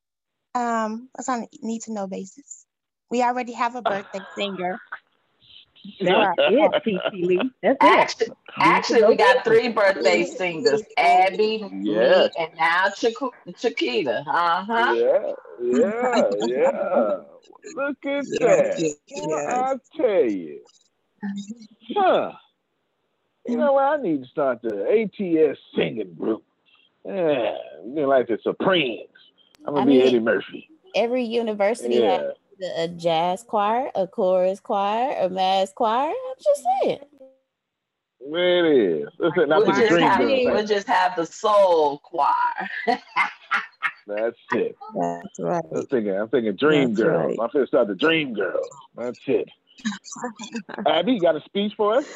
Um, it's on a need to know basis. We already have a birthday singer. That's it, T T Lee. That's Actually, it. actually, we got three birthday singers: Abby, Yes. me, and now Chiqu- Chiquita. Uh huh. Yeah, yeah, yeah. Look at that. Yes, Well, yes. I tell you. Huh. You know what? I need to start the A T S singing group. Yeah, you like the Supremes. I'm gonna I be mean, Eddie Murphy. every university Yeah. has a jazz choir, a chorus choir, a mass choir. I'm just saying. There it is. Listen, now We'll pick a just Dream have Girl we'll thing. just have the soul choir. That's it. That's right. I'm thinking, I'm thinking Dream That's Girls. right. I'm gonna start the Dream Girls. That's it. Abby, you got a speech for us?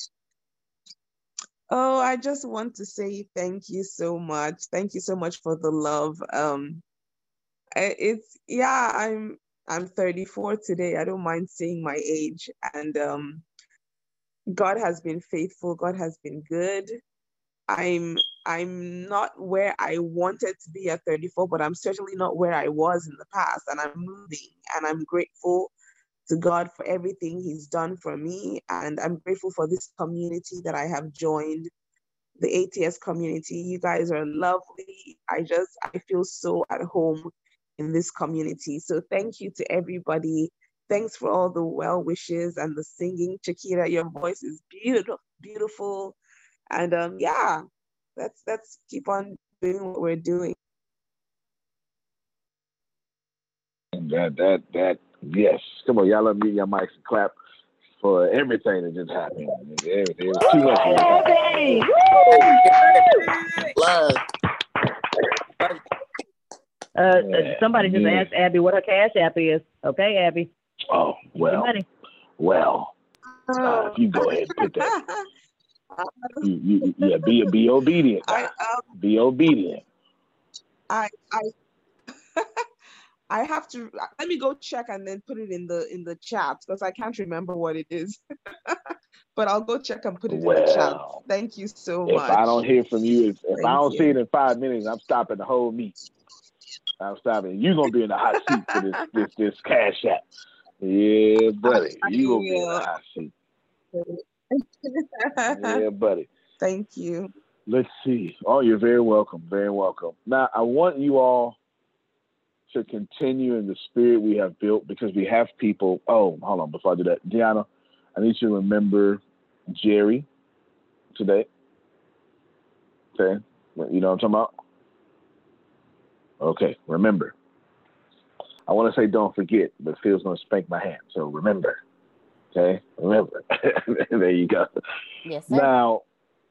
Oh, I just want to say thank you so much. Thank you so much for the love. Um, I- it's yeah, I'm I'm thirty-four today. I don't mind saying my age, and um, God has been faithful. God has been good. I'm I'm not where I wanted to be at thirty-four, but I'm certainly not where I was in the past, and I'm moving, and I'm grateful to God for everything He's done for me, and I'm grateful for this community that I have joined, the A T S community. You guys are lovely. I just I feel so at home in this community. So thank you to everybody. Thanks for all the well wishes and the singing. Chiquita, your voice is beautiful, beautiful. And um, yeah, let's let's keep on doing what we're doing. That that that yes. Come on, y'all let me your mics and clap for everything that just happened. It, it was too much that just happened. Uh, uh, Yeah, somebody just yeah. asked Abby what her cash app is. Okay, Abby. Oh well, money. well. Uh, if you go ahead and put that, you, you, yeah, be be obedient. Now. I um, Be obedient. I I I have to let me go check and then put it in the in the chat because I can't remember what it is. But I'll go check and put it in the chat. Well, Thank you so if much. I don't hear from you, if, if I Thank don't you. see it in five minutes, I'm stopping the whole meeting. I'm stopping. You're gonna be in the hot seat for this this this cash app. Yeah, buddy. I You gonna be in the will. hot seat. Yeah, buddy. Thank you. Let's see. Oh, you're very welcome. Very welcome. Now, I want you all to continue in the spirit we have built because we have people. Oh, hold on. Before I do that, Deanna, I need you to remember Jerry today. Okay. You know what I'm talking about? Okay. Remember. I want to say don't forget, but Phil's going to spank my hand. So remember. Okay. Remember. There you go. Yes, sir. Now,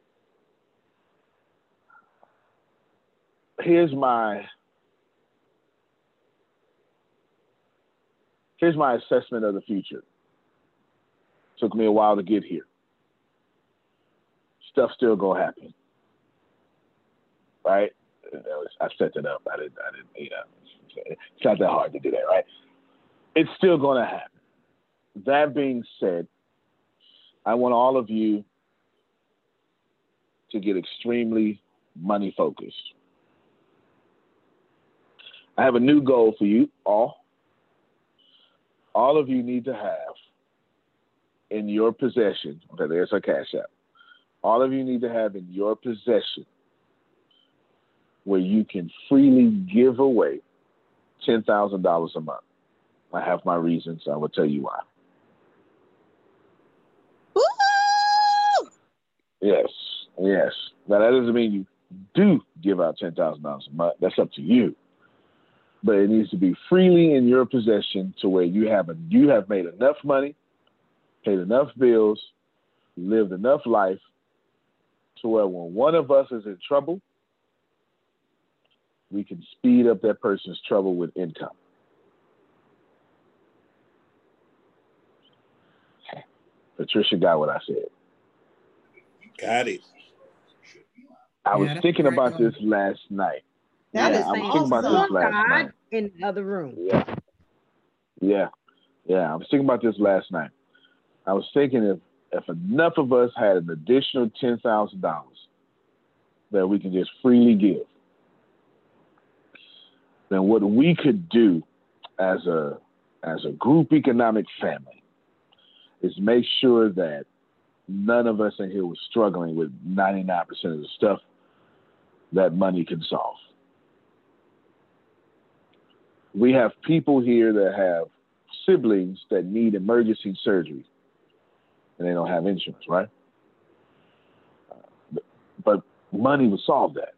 here's my here's my assessment of the future. Took me a while to get here. Stuff's still gonna happen, right? I set it up. I didn't. I didn't. You know, it's not that hard to do that, right? It's still gonna happen. That being said, I want all of you to get extremely money focused. I have a new goal for you all. All of you need to have in your possession, okay, there's our cash app. All of you need to have in your possession where you can freely give away ten thousand dollars a month. I have my reasons. I will tell you why. Woo! Yes, yes. Now, that doesn't mean you do give out ten thousand dollars a month. That's up to you. But it needs to be freely in your possession to where you have a, you have made enough money, paid enough bills, lived enough life to where when one of us is in trouble, we can speed up that person's trouble with income. Patricia got what I said. Got it. I was Yeah, that's thinking right about on. this last night. That yeah, is I was thinking about awesome. this last God night. in the other room. Yeah. Yeah. Yeah. I was thinking about this last night. I was thinking if, if enough of us had an additional ten thousand dollars that we can just freely give, then what we could do as a as a group economic family, is make sure that none of us in here was struggling with ninety-nine percent of the stuff that money can solve. We have people here that have siblings that need emergency surgery and they don't have insurance, right? But, but money will solve that.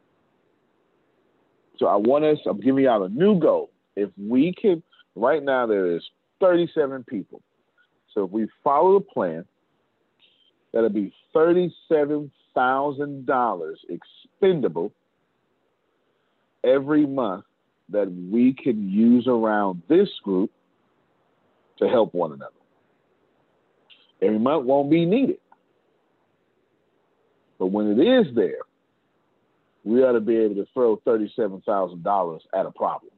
So I want us, I'm giving y'all a new goal. If we can, right now there is thirty-seven people. So if we follow the plan, that'll be thirty-seven thousand dollars expendable every month that we can use around this group to help one another. Every month won't be needed. But when it is there, we ought to be able to throw thirty-seven thousand dollars at a problem.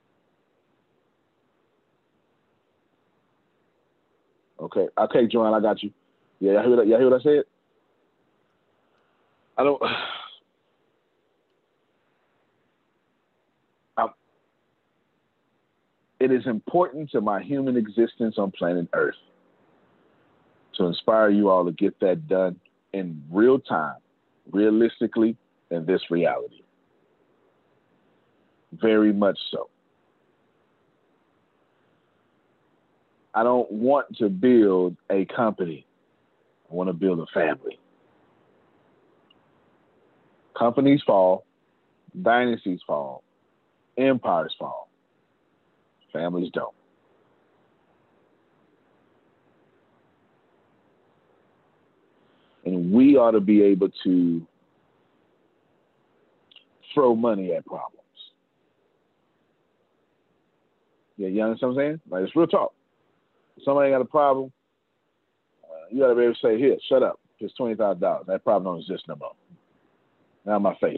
Okay, okay, Joanne, I got you. Yeah, y'all hear what, y'all hear what I said? I don't. I'm, it is important to my human existence on planet Earth to inspire you all to get that done in real time, realistically, in this reality. Very much so. I don't want to build a company. I want to build a family. Companies fall, dynasties fall, empires fall. Families don't. And we ought to be able to throw money at problems. Yeah, you understand what I'm saying? Like, it's real talk. If somebody got a problem, uh, you got to be able to say, here, shut up. It's twenty thousand dollars. That problem don't exist no more. Now my face.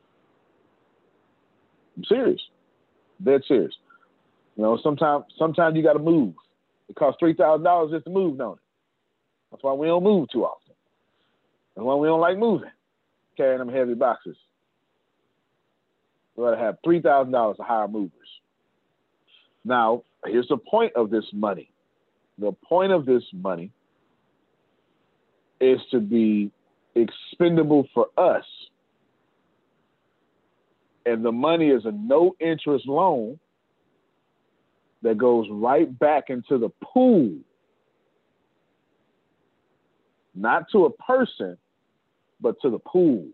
I'm serious. Dead serious. You know, sometimes sometimes you got to move. It costs three thousand dollars just to move, don't it? That's why we don't move too often. That's why we don't like moving, carrying them heavy boxes. We ought to have three thousand dollars to hire movers. Now, here's the point of this money. The point of this money is to be expendable for us. And the money is a no-interest loan that goes right back into the pool. Not to a person, but to the pool.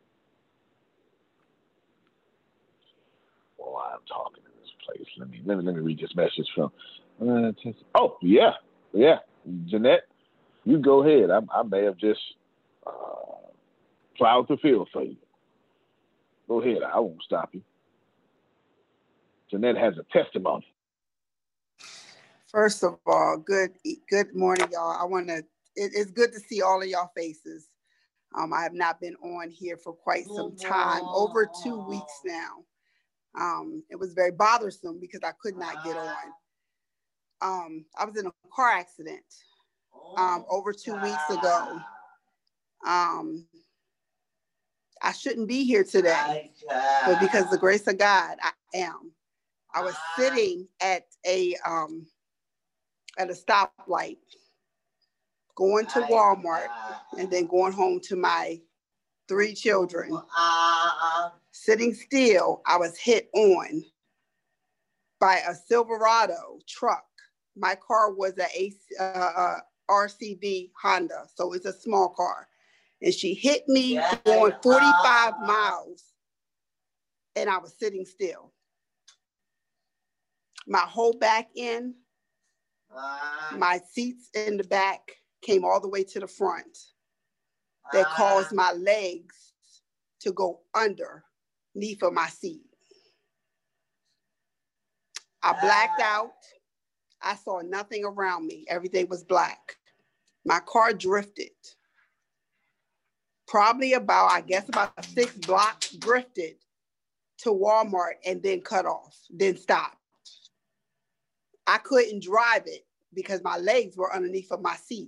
Well, I'm talking in this place. Let me let me let me read this message from. Uh, oh yeah, yeah, Jeanette, you go ahead. I, I may have just uh, plowed the field for you. Go ahead. I won't stop you. Jeanette has a testimony. First of all, good good morning, y'all. I want to. It, it's good to see all of y'all faces. Um, I have not been on here for quite some time, over two weeks now. Um, it was very bothersome because I could not get on. Um, I was in a car accident um, over two weeks ago. Um, I shouldn't be here today, but because of the grace of God, I am. I was sitting at a um, at a stoplight, going to Walmart, and then going home to my three children. Sitting still, I was hit on by a Silverado truck. My car was a uh, R C V Honda, so it's a small car. And she hit me going forty-five miles, and I was sitting still. My whole back end, my seats in the back came all the way to the front. That caused my legs to go underneath of my seat. I blacked out. I saw nothing around me. Everything was black. My car drifted. Probably about, I guess about six blocks drifted to Walmart and then cut off, then stopped. I couldn't drive it because my legs were underneath of my seat.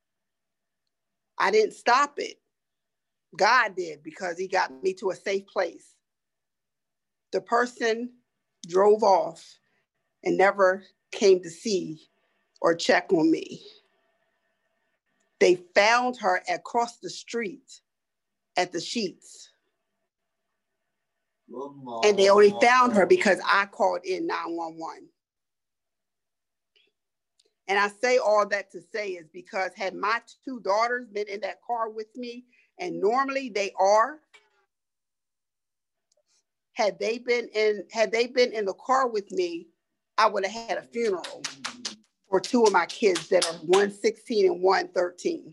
I didn't stop it. God did, because he got me to a safe place. The person drove off and never came to see or check on me. They found her across the street at the Sheets. And they only found her because I called in nine one one. And I say all that to say is because had my two daughters been in that car with me, and normally they are, had they been in, had they been in the car with me, I would have had a funeral for two of my kids that are one sixteen and one thirteen.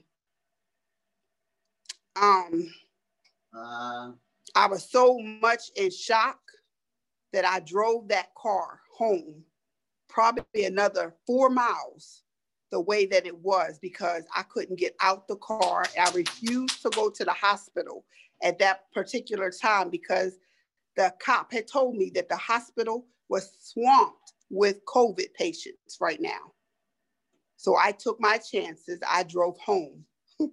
Um, uh, I was so much in shock that I drove that car home, probably another four miles the way that it was, because I couldn't get out the car. I refused to go to the hospital at that particular time because the cop had told me that the hospital was swamped with COVID patients right now. So I took my chances. I drove home.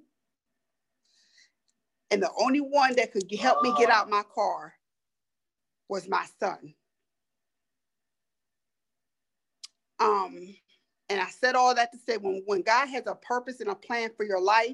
And the only one that could help me get out my car was my son. Um, and I said all that to say, when, when God has a purpose and a plan for your life,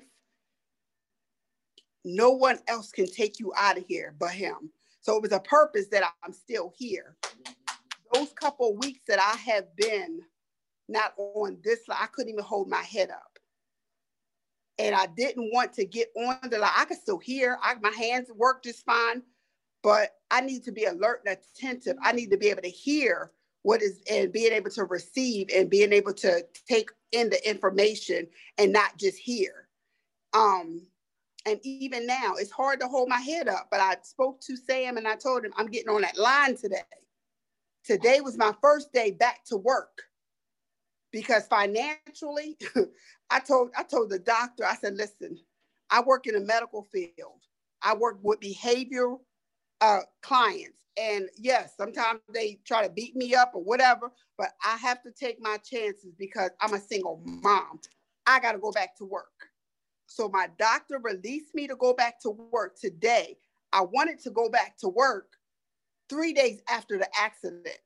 no one else can take you out of here but him. So it was a purpose that I'm still here. Those couple of weeks that I have been not on this line, I couldn't even hold my head up. And I didn't want to get on the line. I could still hear, I, my hands work just fine, but I need to be alert and attentive. I need to be able to hear what is, and being able to receive and being able to take in the information and not just hear. Um, and even now, it's hard to hold my head up, but I spoke to Sam and I told him I'm getting on that line today. Today was my first day back to work. Because financially, I told I told the doctor, I said, listen, I work in the medical field. I work with behavioral uh, clients. And yes, sometimes they try to beat me up or whatever, but I have to take my chances because I'm a single mom. I got to go back to work. So my doctor released me to go back to work today. I wanted to go back to work three days after the accident.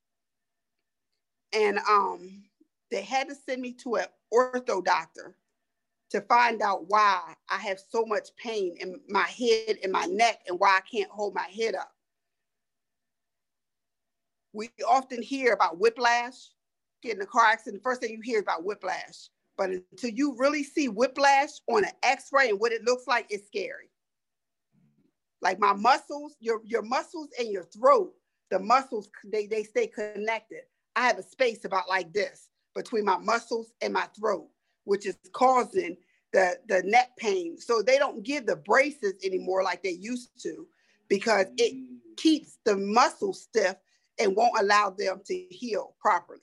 And um. They had to send me to an ortho doctor to find out why I have so much pain in my head and my neck and why I can't hold my head up. We often hear about whiplash, getting in a car accident. The first thing you hear is about whiplash. But until you really see whiplash on an x-ray and what it looks like, it's scary. Like my muscles, your, your muscles and your throat, the muscles, they, they stay connected. I have a space about like this between my muscles and my throat, which is causing the, the neck pain. So they don't give the braces anymore like they used to because it keeps the muscles stiff and won't allow them to heal properly.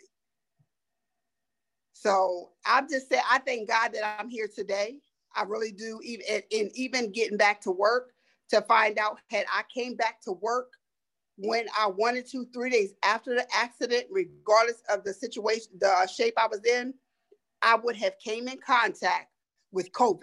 So I'm just saying, I thank God that I'm here today. I really do. Even and even getting back to work to find out, had I came back to work when I wanted to, three days after the accident, regardless of the situation, the shape I was in, I would have came in contact with COVID.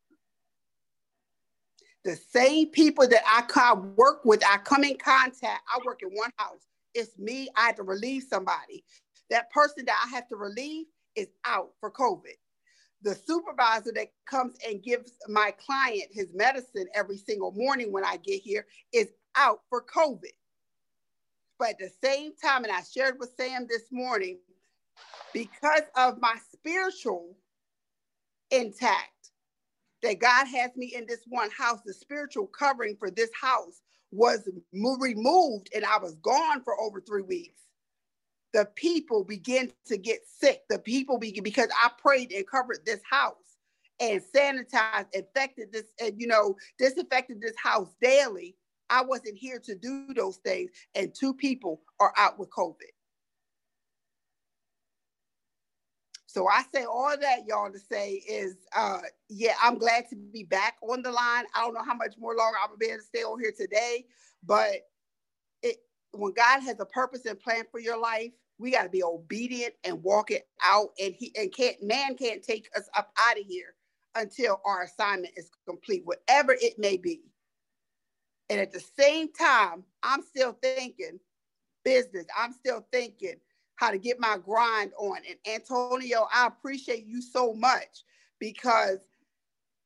The same people that I work with, I come in contact, I work in one house. It's me, I had to relieve somebody. That person that I have to relieve is out for COVID. The supervisor that comes and gives my client his medicine every single morning when I get here is out for COVID. But at the same time, and I shared with Sam this morning, because of my spiritual intact, that God has me in this one house, the spiritual covering for this house was removed and I was gone for over three weeks. The people begin to get sick. The people begin, because I prayed and covered this house and sanitized, infected this, and you know, disinfected this house daily. I wasn't here to do those things, and two people are out with COVID. So I say all that, y'all, to say is, uh, yeah, I'm glad to be back on the line. I don't know how much more longer I'm gonna be able to stay on here today, but it, when God has a purpose and plan for your life, we got to be obedient and walk it out. And he and can't man can't take us up out of here until our assignment is complete, whatever it may be. And at the same time, I'm still thinking business. I'm still thinking how to get my grind on. And Antonio, I appreciate you so much because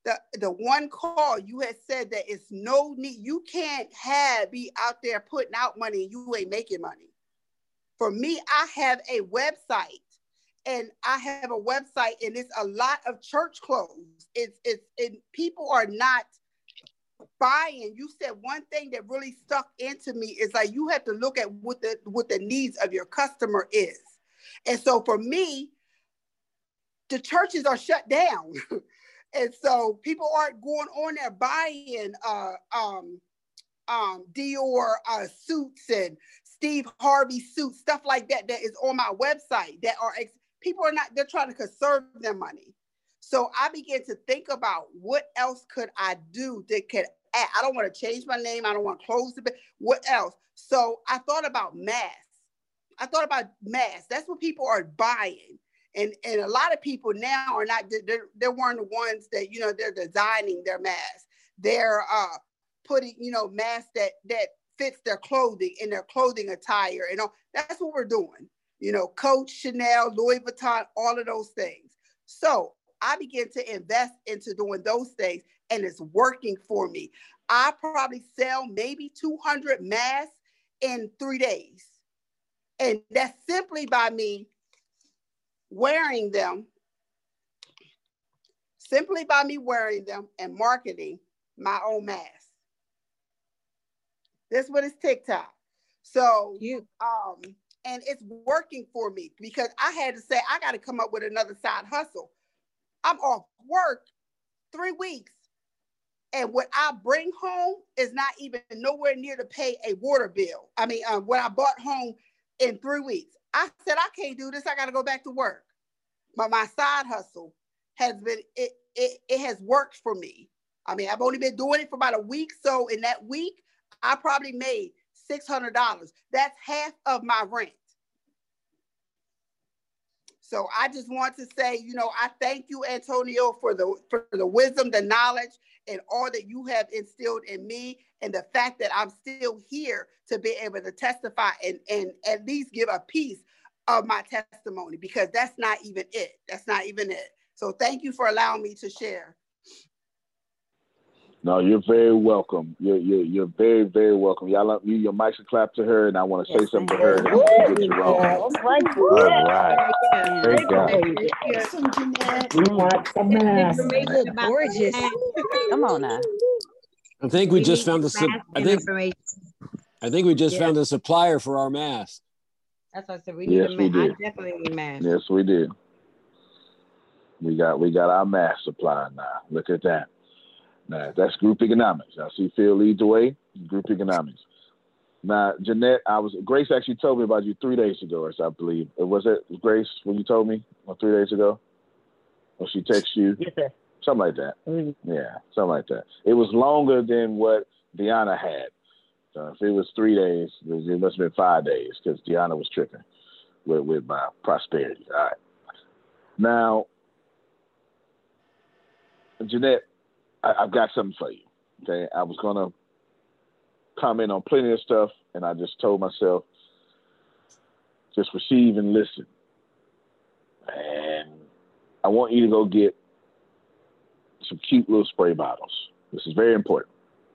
the the one call you had said that it's no need. You can't have be out there putting out money and you ain't making money. For me, I have a website, and I have a website, and it's a lot of church clothes. It's it's and people are not buying. You said one thing that really stuck into me is like you have to look at what the what the needs of your customer is. And so for me, the churches are shut down. And so people aren't going on there buying uh, um, um, Dior uh, suits and Steve Harvey suits, stuff like that, that is on my website that are, ex- people are not, they're trying to conserve their money. So I began to think about what else could I do that could add. I don't want to change my name. I don't want to close the bit. What else? So I thought about masks. I thought about masks. That's what people are buying. And, and a lot of people now are not, they're, they're one of the ones that, you know, they're designing their masks. They're uh, putting, you know, masks that, that fits their clothing in their clothing attire. You know, that's what we're doing. You know, Coach, Chanel, Louis Vuitton, all of those things. So I began to invest into doing those things, and it's working for me. I probably sell maybe two hundred masks in three days. And that's simply by me wearing them, simply by me wearing them and marketing my own mask. That's what it's TikTok. So, um, and it's working for me because I had to say, I got to come up with another side hustle. I'm off work three weeks. And what I bring home is not even nowhere near to pay a water bill. I mean, um, what I bought home in three weeks. I said, I can't do this. I got to go back to work. But my side hustle has been, it, it, it has worked for me. I mean, I've only been doing it for about a week. So in that week, I probably made six hundred dollars. That's half of my rent. So I just want to say, you know, I thank you, Antonio, for the for the wisdom, the knowledge, and all that you have instilled in me, and the fact that I'm still here to be able to testify and, and at least give a piece of my testimony, because that's not even it. That's not even it. So thank you for allowing me to share. No, you're very welcome. You're you're, you're very, very welcome. Y'all, you your mics and clap to her, and I want to say Yes, something to thank her. you. And I want to get you wrong. All right. All right. Thank God. Awesome, Jeanette. Mm. Want the mask. Look gorgeous. Come on now. I think we We just need found the. the sup- mask I and think. information. I think we just Yeah. found a supplier for our mask. That's what I said. We need Yes, a we mask. I did. definitely need masks. Yes, we did. We got we got our mask supply now. Look at that. Now that's group economics. I see Phil lead the way. Group economics. Now, Jeanette, I was Grace actually told me about you three days ago, as I believe. Was it Grace when you told me or three days ago? Or she texted you? Yes, sir. Something like that. Mm-hmm. Yeah, something like that. It was longer than what Deanna had. So if it was three days, it must have been five days because Deanna was tripping with, with my prosperity. All right. Now, Jeanette, I, I've got something for you. Okay, I was gonna comment on plenty of stuff, and I just told myself, just receive and listen. And I want you to go get some cute little spray bottles. This is very important.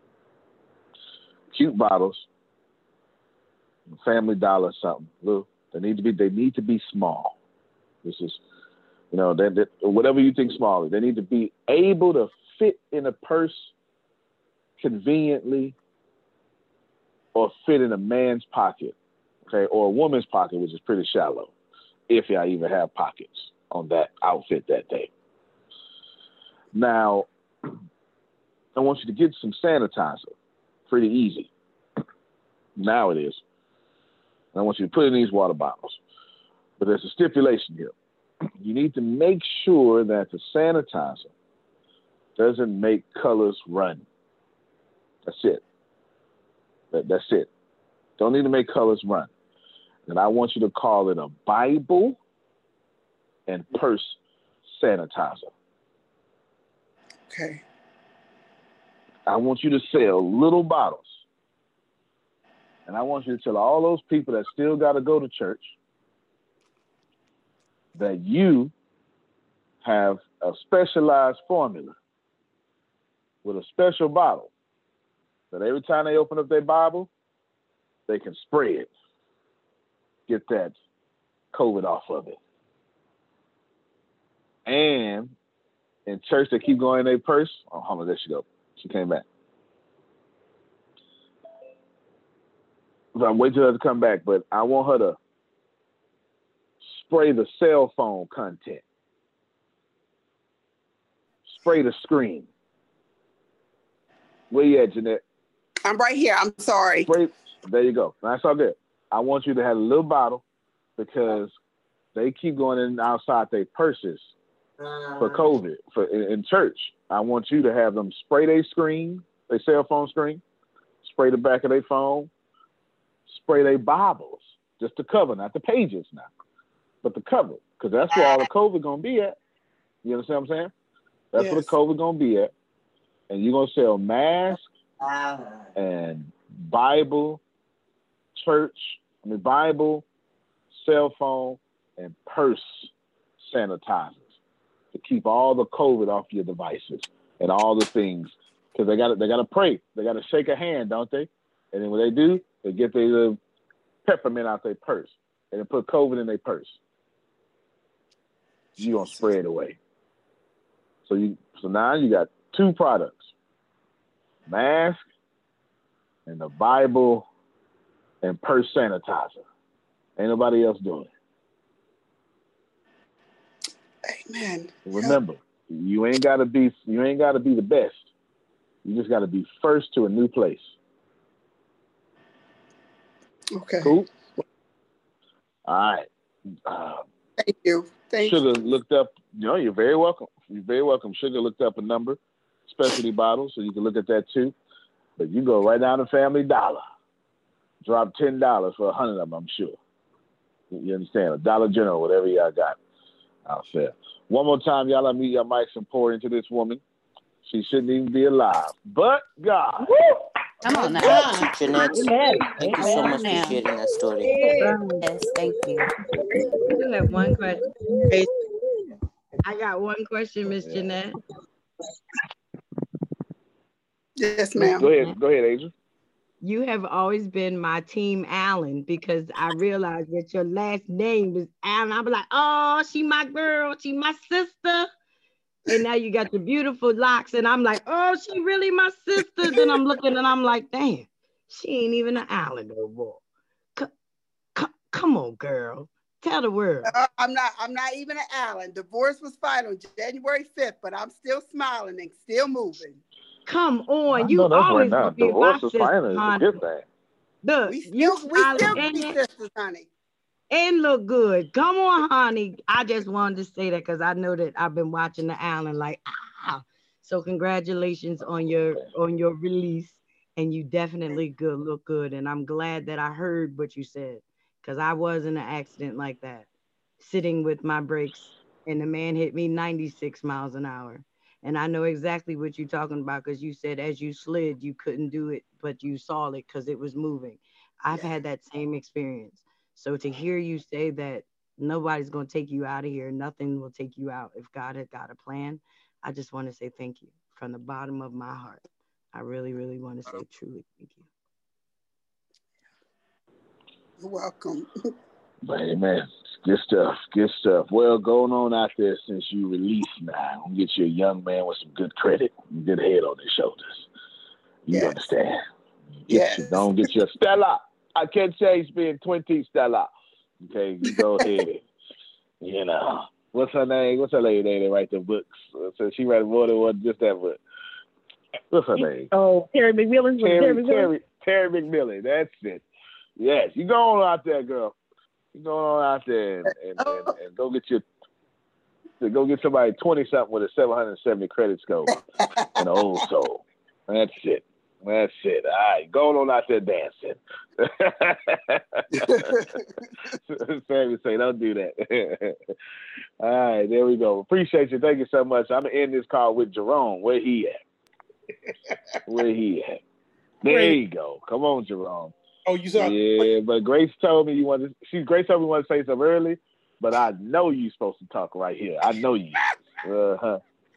Cute bottles, Family Dollar, something. Little, they need to be. They need to be small. This is, you know, that, that whatever you think small is, they need to be able to fit in a purse conveniently, or fit in a man's pocket, okay, or a woman's pocket, which is pretty shallow, if y'all even have pockets on that outfit that day. Now, I want you to get some sanitizer. Pretty easy. Now it is. I want you to put in these water bottles. But there's a stipulation here. You need to make sure that the sanitizer doesn't make colors run. That's it. That, that's it. Don't need to make colors run. And I want you to call it a Bible and purse sanitizer. Okay. I want you to sell little bottles. And I want you to tell all those people that still got to go to church that you have a specialized formula with a special bottle that every time they open up their Bible, they can spray it, get that COVID off of it. And in church, they keep going in their purse. Oh, hold on, there she go. She came back. I'm waiting for her to come back, but I want her to spray the cell phone content. Spray the screen. Where you at, Jeanette? I'm right here. I'm sorry. Spray, there you go. That's all good. I want you to have a little bottle because they keep going in outside their purses for COVID for in, in church. I want you to have them spray their screen, their cell phone screen, spray the back of their phone, spray their Bibles, just the cover, not the pages now, but the cover, because that's where all the COVID gonna be at. You understand what I'm saying? That's yes. where the COVID gonna be at, and you're gonna sell masks and Bible, church, I mean Bible, cell phone, and purse sanitizers to keep all the COVID off your devices and all the things, because they got they got to pray, they got to shake a hand, don't they? And then when they do, they get their little peppermint out their purse and then put COVID in their purse. You gonna spray it away. So you so now you got two products: mask and the Bible and purse sanitizer. Ain't nobody else doing it. Amen. Remember, you ain't gotta be you ain't gotta be the best. You just gotta be first to a new place. Okay. Cool. All right. Uh, Thank you. Thank Sugar you. looked up. You know, you're very welcome. You're very welcome. Sugar looked up a number, specialty bottles, so you can look at that too. But you go right down to Family Dollar, drop ten dollars for a hundred of them. I'm sure. You understand? A Dollar General, whatever y'all got out there. One more time, y'all. Let me your mics and pour into this woman. She shouldn't even be alive, but God. Woo! Come on now. Thank you, Jeanette. Thank you so much for sharing that story. Yes, thank you. I do have one question. I got one question, Miss Jeanette. Yes, ma'am. Go ahead. Go ahead, Adrian. You have always been my team Allen because I realized that your last name was Allen. I'll be like, oh, she my girl. She my sister. And now you got the beautiful locks. And I'm like, oh, she really my sister. Then I'm looking and I'm like, damn, she ain't even an Allen no more. C- c- come on, girl. Tell the world. Uh, I'm not I'm not even an Allen. Divorce was filed on January fifth, but I'm still smiling and still moving. Come on. You always gonna be my sister, honey. Look, we still, you we still and, be sisters, honey. And look good. Come on, honey. I just wanted to say that because I know that I've been watching the Allen like, ah. So congratulations on your on your release. And you definitely good look good. And I'm glad that I heard what you said because I was in an accident like that, sitting with my brakes and the man hit me ninety-six miles an hour. And I know exactly what you're talking about because you said as you slid, you couldn't do it, but you saw it because it was moving. I've had that same experience. So to hear you say that nobody's going to take you out of here, nothing will take you out if God had got a plan, I just want to say thank you from the bottom of my heart. I really, really want to say truly thank you. You're welcome. Amen. Good stuff. Good stuff. Well, going on out there since you released now, I'm get you a young man with some good credit and good head on his shoulders. You yes. understand? Get yes. you, don't get you a Stella. I can't say he's being twenty Stella. Okay, you go ahead. You know, what's her name? What's her lady name that write the books? So she write more than one, just that book. What's her name? Oh, Terry McMillan. Terry, Terry, Terry, Terry McMillan. That's it. Yes, you go on out there, girl. You go on out there and, and, and, and go get your go get somebody twenty something with a seven hundred seventy credit score and an old soul. That's it. That's it. All right, going on out there dancing. Sammy say, don't do that. All right, there we go. Appreciate you. Thank you so much. I'm going to end this call with Jerome. Where he at? Where he at? There you go. Come on, Jerome. Oh, you saw? Yeah, but Grace told me you wanted. She Grace told me you wanted to say something early, but I know you're supposed to talk right here. I know you. Uh-huh.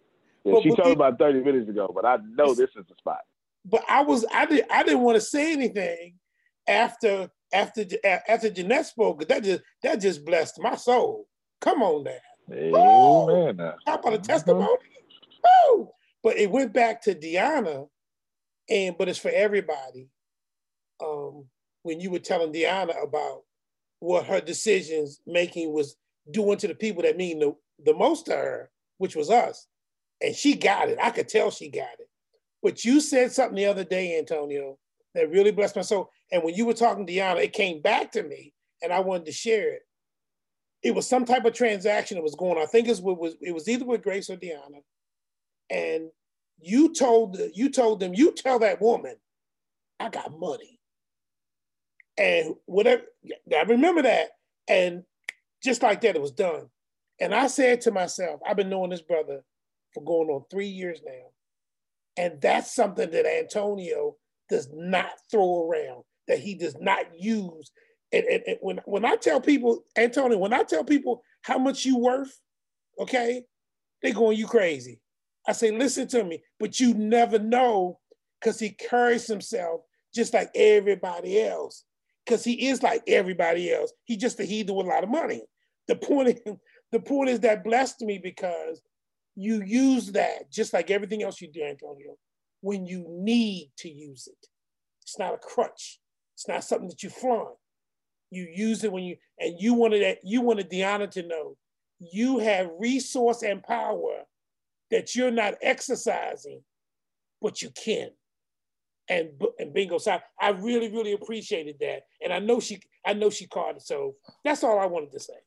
Yeah, she told me about thirty minutes ago, but I know this is the spot. But I was I did I didn't want to say anything after after after Jeanette spoke, because that just that just blessed my soul. Come on now. Amen. Now. How about a testimony? Oh, but it went back to Deanna, and but it's for everybody. Um, when you were telling Deanna about what her decisions making was doing to the people that mean the, the most to her, which was us. And she got it. I could tell she got it. But you said something the other day, Antonio, that really blessed my soul. And when you were talking to Deanna, it came back to me and I wanted to share it. It was some type of transaction that was going on. I think it was, it was either with Grace or Deanna. And you told, you told them, you tell that woman, I got money. And whatever, I remember that. And just like that, it was done. And I said to myself, I've been knowing this brother for going on three years now. And that's something that Antonio does not throw around, that he does not use. And, and, and when, when I tell people, Antonio, when I tell people how much you worth, okay, they going, you crazy. I say, listen to me, but you never know, because he carries himself just like everybody else. Because he is like everybody else. He just a heathen with a lot of money. The point is, the point is that blessed me because you use that just like everything else you do, Antonio, when you need to use it. It's not a crutch. It's not something that you flaunt. You use it when you, and you wanted you wanted Deanna to know you have resource and power that you're not exercising, but you can. And and bingo, so I, I really, really appreciated that. And I know she I know she caught it. So that's all I wanted to say.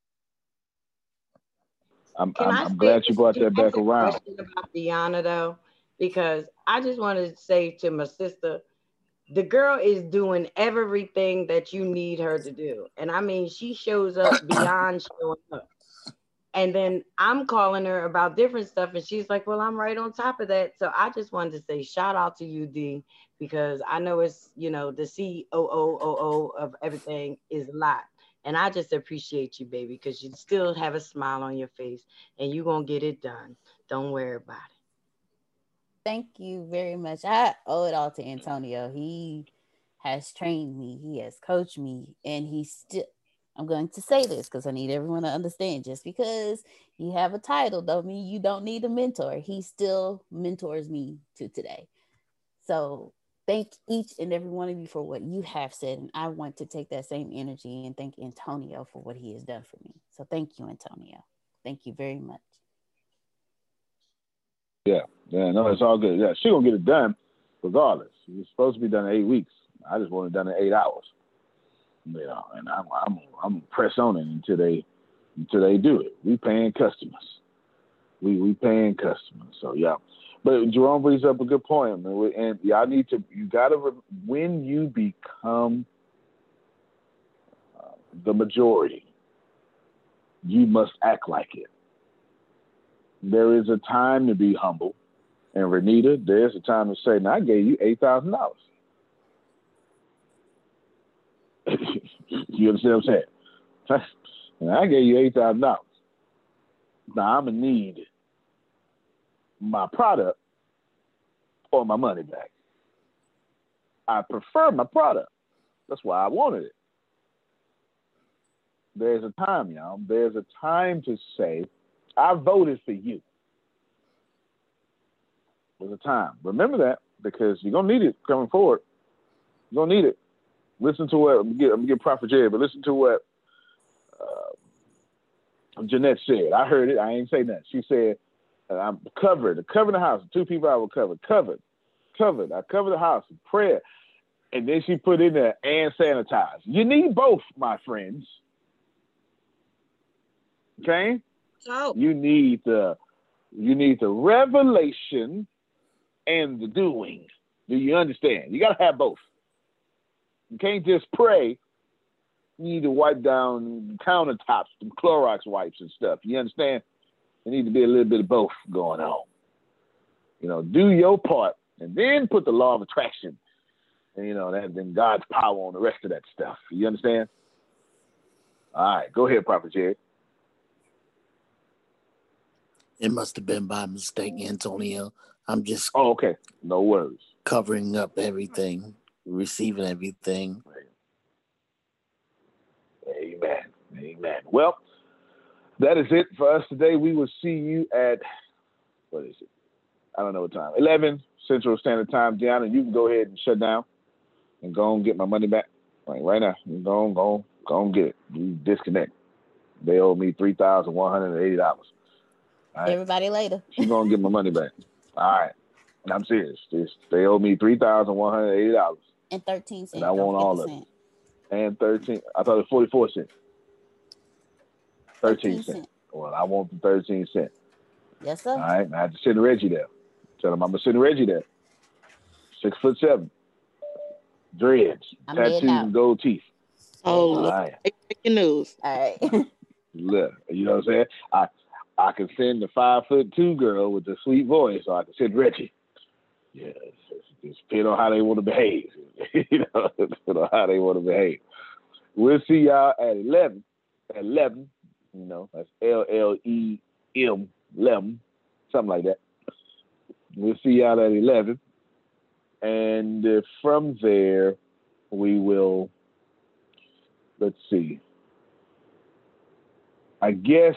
I'm, I'm, I'm glad you brought that back around. Question about Deanna though, because I just wanted to say to my sister, the girl is doing everything that you need her to do. And I mean, she shows up beyond showing up. And then I'm calling her about different stuff. And she's like, well, I'm right on top of that. So I just wanted to say shout out to you, D, because I know it's, you know, the C O O O O of everything is a lot. And I just appreciate you, baby, because you still have a smile on your face and you're going to get it done. Don't worry about it. Thank you very much. I owe it all to Antonio. He has trained me. He has coached me. And he still, I'm going to say this because I need everyone to understand, just because you have a title don't mean you don't need a mentor. He still mentors me to today. So thank each and every one of you for what you have said. And I want to take that same energy and thank Antonio for what he has done for me. So thank you, Antonio. Thank you very much. Yeah, yeah, no, it's all good. Yeah, she's going to get it done regardless. It's supposed to be done in eight weeks. I just want it done in eight hours. You know, and I'm I'm I'm press on it until they until they do it. We paying customers. We we paying customers. So yeah, but Jerome brings up a good point, man. And y'all need to you gotta when you become uh, the majority, you must act like it. There is a time to be humble, and Renita, there's a time to say, "Now I gave you eight thousand dollars." You understand what I'm saying? And I gave you eight thousand dollars. Now I'm going to need my product or my money back. I prefer my product. That's why I wanted it. There's a time, y'all. There's a time to say, I voted for you. There's a time. Remember that, because you're going to need it coming forward. You're going to need it. Listen to what, I'm going to get Prophet Jerry, but listen to what uh, Jeanette said. I heard it. I ain't say nothing. She said, I'm covered. Covering the house. Two people I will cover. Covered. Covered. I cover the house in prayer. And then she put in there, and sanitize. You need both, my friends. Okay? Oh. You need the, you need the revelation and the doing. Do you understand? You got to have both. You can't just pray. You need to wipe down countertops, some Clorox wipes and stuff. You understand? There needs to be a little bit of both going on. You know, do your part, and then put the law of attraction, and you know, that then God's power on the rest of that stuff. You understand? All right, go ahead, Prophet Jerry. It must have been by mistake, Antonio. I'm just Oh, okay. No worries. covering up everything, receiving everything. Amen. Amen. Well, that is it for us today. We will see you at, what is it? I don't know what time. eleven Central Standard Time. Deanna, you can go ahead and shut down and go and get my money back. Like right now. Go on, go on, go on get it. You disconnect. They owe me three thousand one hundred eighty dollars. All right? Everybody later. She's going to get my money back. All right. And I'm serious. This, they owe me three thousand one hundred eighty dollars. And thirteen cents. And I want all of it. And thirteen. I thought it was forty-four cents. thirteen cents. Well, I want the thirteen cents. Yes, sir. All right. And I had to send Reggie there. Tell him I'm going to send Reggie there. Six foot seven. Dreads. I'm tattoos and gold teeth. Oh, all look. right. Breaking news. All right. Look, you know what I'm saying? I I can send the five foot two girl with the sweet voice, or I can send Reggie. Yeah, it's, it's, it's depending on how they want to behave. You know, depending on how they want to behave. We'll see y'all at eleven. At eleven, you know, that's L L E M, eleven, something like that. We'll see y'all at eleven. And uh, from there, we will, let's see, I guess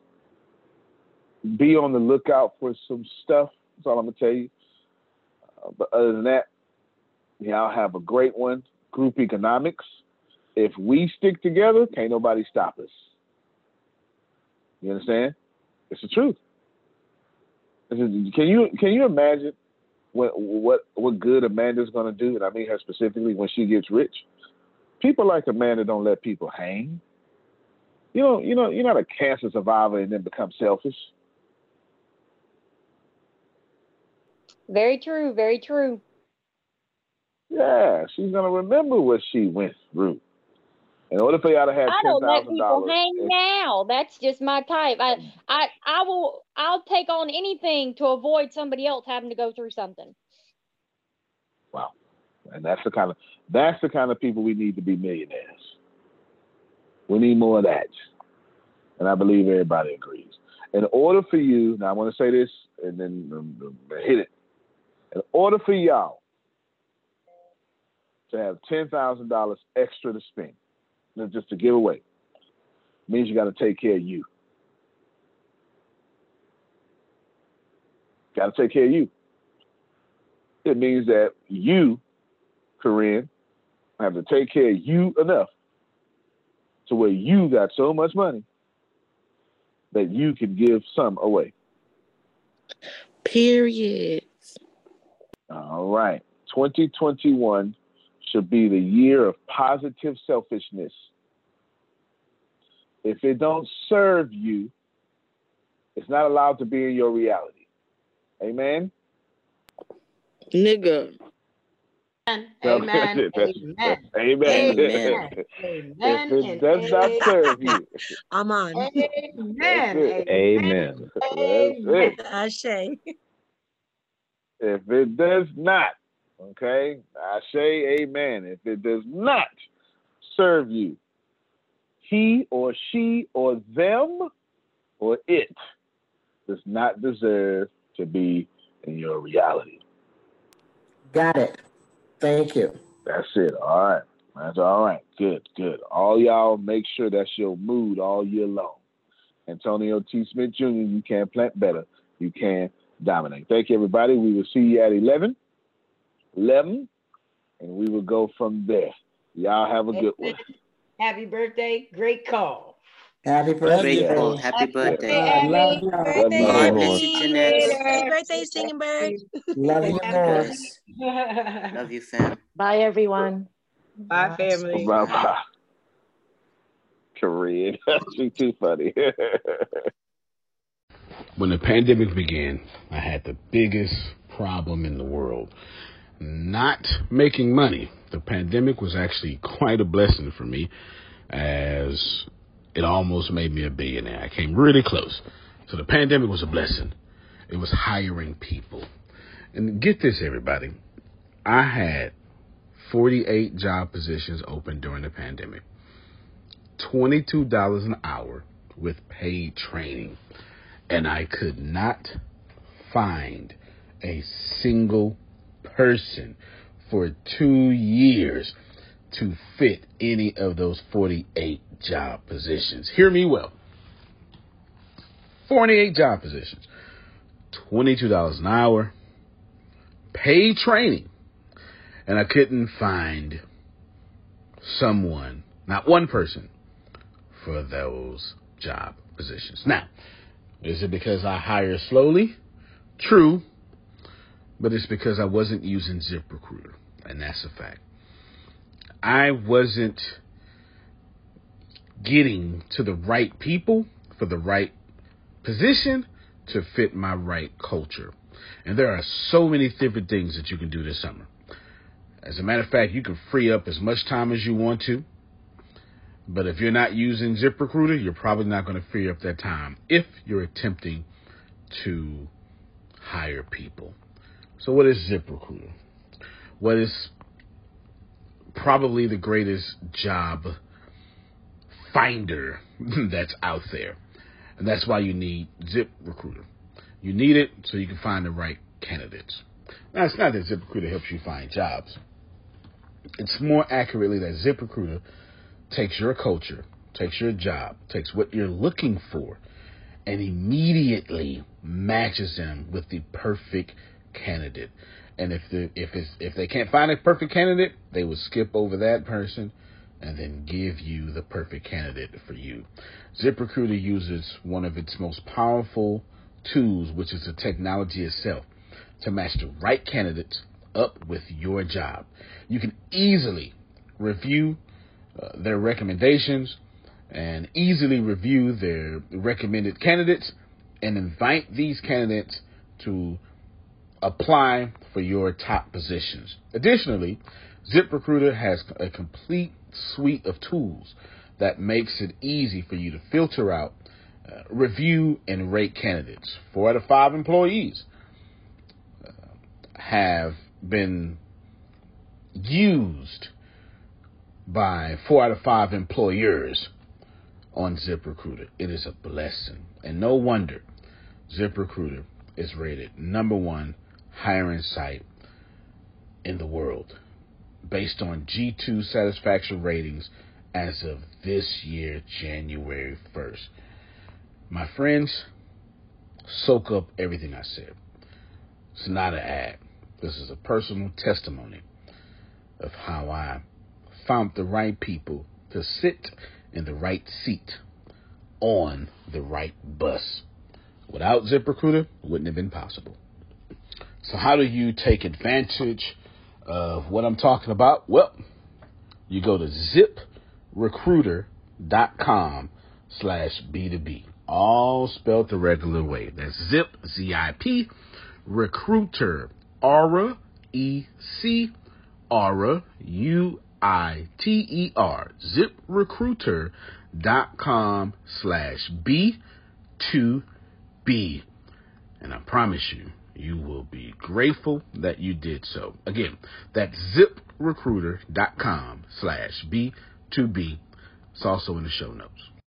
be on the lookout for some stuff. That's all I'm going to tell you. Uh, but other than that, y'all have a great one. Group economics. If we stick together, can't nobody stop us. You understand? It's the truth. Can you can you imagine what what what good Amanda's gonna do? And I mean her specifically when she gets rich. People like Amanda don't let people hang. You know, you know, you're not a cancer survivor and then become selfish. Very true. Very true. Yeah, she's gonna remember what she went through. In order for y'all to have I ten don't let thousand people dollars, hang now. That's just my type. I, I, I will. I'll take on anything to avoid somebody else having to go through something. wow, and that's the kind of that's the kind of people we need to be millionaires. We need more of that, and I believe everybody agrees. In order for you, now I want to say this, and then um, um, hit it. In order for y'all to have ten thousand dollars extra to spend, just to give away, means you got to take care of you. Got to take care of you. It means that you, Corinne, have to take care of you enough to where you got so much money that you can give some away. Period. All right. twenty twenty-one should be the year of positive selfishness. If it don't serve you, it's not allowed to be in your reality. Amen? Nigga. Amen. Amen. Amen. Amen. Amen. If it does not serve you. I'm on. Amen. Amen. Amen. Ashe. If it does not, okay, I say amen. If it does not serve you, he or she or them or it does not deserve to be in your reality. Got it. Thank you. That's it. All right. That's all right. Good, good. All y'all make sure that's your mood all year long. Antonio T. Smith Junior, you can plant better. You can dominate. Thank you, everybody. We will see you at eleven. eleven, and we will go from there. Y'all have a good one. Happy birthday. Great call. Happy birthday. Grateful. Happy birthday. I love you. God bless you, Jeanette. Happy birthday, Singing Bird. Love you more. Love you, fam. Bye, everyone. Bye, family. Bye bye. Korean. She's too funny. When the pandemic began, I had the biggest problem in the world. Not making money. The pandemic was actually quite a blessing for me, as it almost made me a billionaire. I came really close. So the pandemic was a blessing. It was hiring people. And get this, everybody. I had forty-eight job positions open during the pandemic. twenty-two dollars an hour with paid training. And I could not find a single person for two years to fit any of those forty-eight job positions. Hear me well. forty-eight job positions, twenty-two dollars an hour, paid training, and I couldn't find someone, not one person, for those job positions. Now, is it because I hire slowly? True, but it's because I wasn't using ZipRecruiter, and that's a fact. I wasn't getting to the right people for the right position to fit my right culture. And there are so many different things that you can do this summer. As a matter of fact, you can free up as much time as you want to. But if you're not using ZipRecruiter, you're probably not going to free up that time if you're attempting to hire people. So what is ZipRecruiter? What is probably the greatest job finder that's out there. And that's why you need ZipRecruiter. You need it so you can find the right candidates. Now, it's not that ZipRecruiter helps you find jobs. It's more accurately that ZipRecruiter takes your culture, takes your job, takes what you're looking for, and immediately matches them with the perfect candidate. And if the if it's if they can't find a perfect candidate, they will skip over that person and then give you the perfect candidate for you. ZipRecruiter uses one of its most powerful tools, which is the technology itself, to match the right candidates up with your job. You can easily review uh, their recommendations and easily review their recommended candidates and invite these candidates to apply for your top positions. Additionally, ZipRecruiter has a complete suite of tools that makes it easy for you to filter out, uh, review, and rate candidates. Four out of five employees uh, have been used by four out of five employers on ZipRecruiter. It is a blessing. And no wonder ZipRecruiter is rated number one hiring site in the world based on G two satisfaction ratings as of this year, January first. My friends, soak up everything I said. It's not an ad. This is a personal testimony of how I found the right people to sit in the right seat on the right bus. Without ZipRecruiter, it wouldn't have been possible. So how do you take advantage of what I'm talking about? Well, you go to ZipRecruiter.com slash B2B. All spelled the regular way. That's Zip, Z I P, Recruiter, Aura, E C, Aura, U I T E R, ZipRecruiter.com slash B two B. And I promise you, you will be grateful that you did so. Again, that's ZipRecruiter.com slash B two B. It's also in the show notes.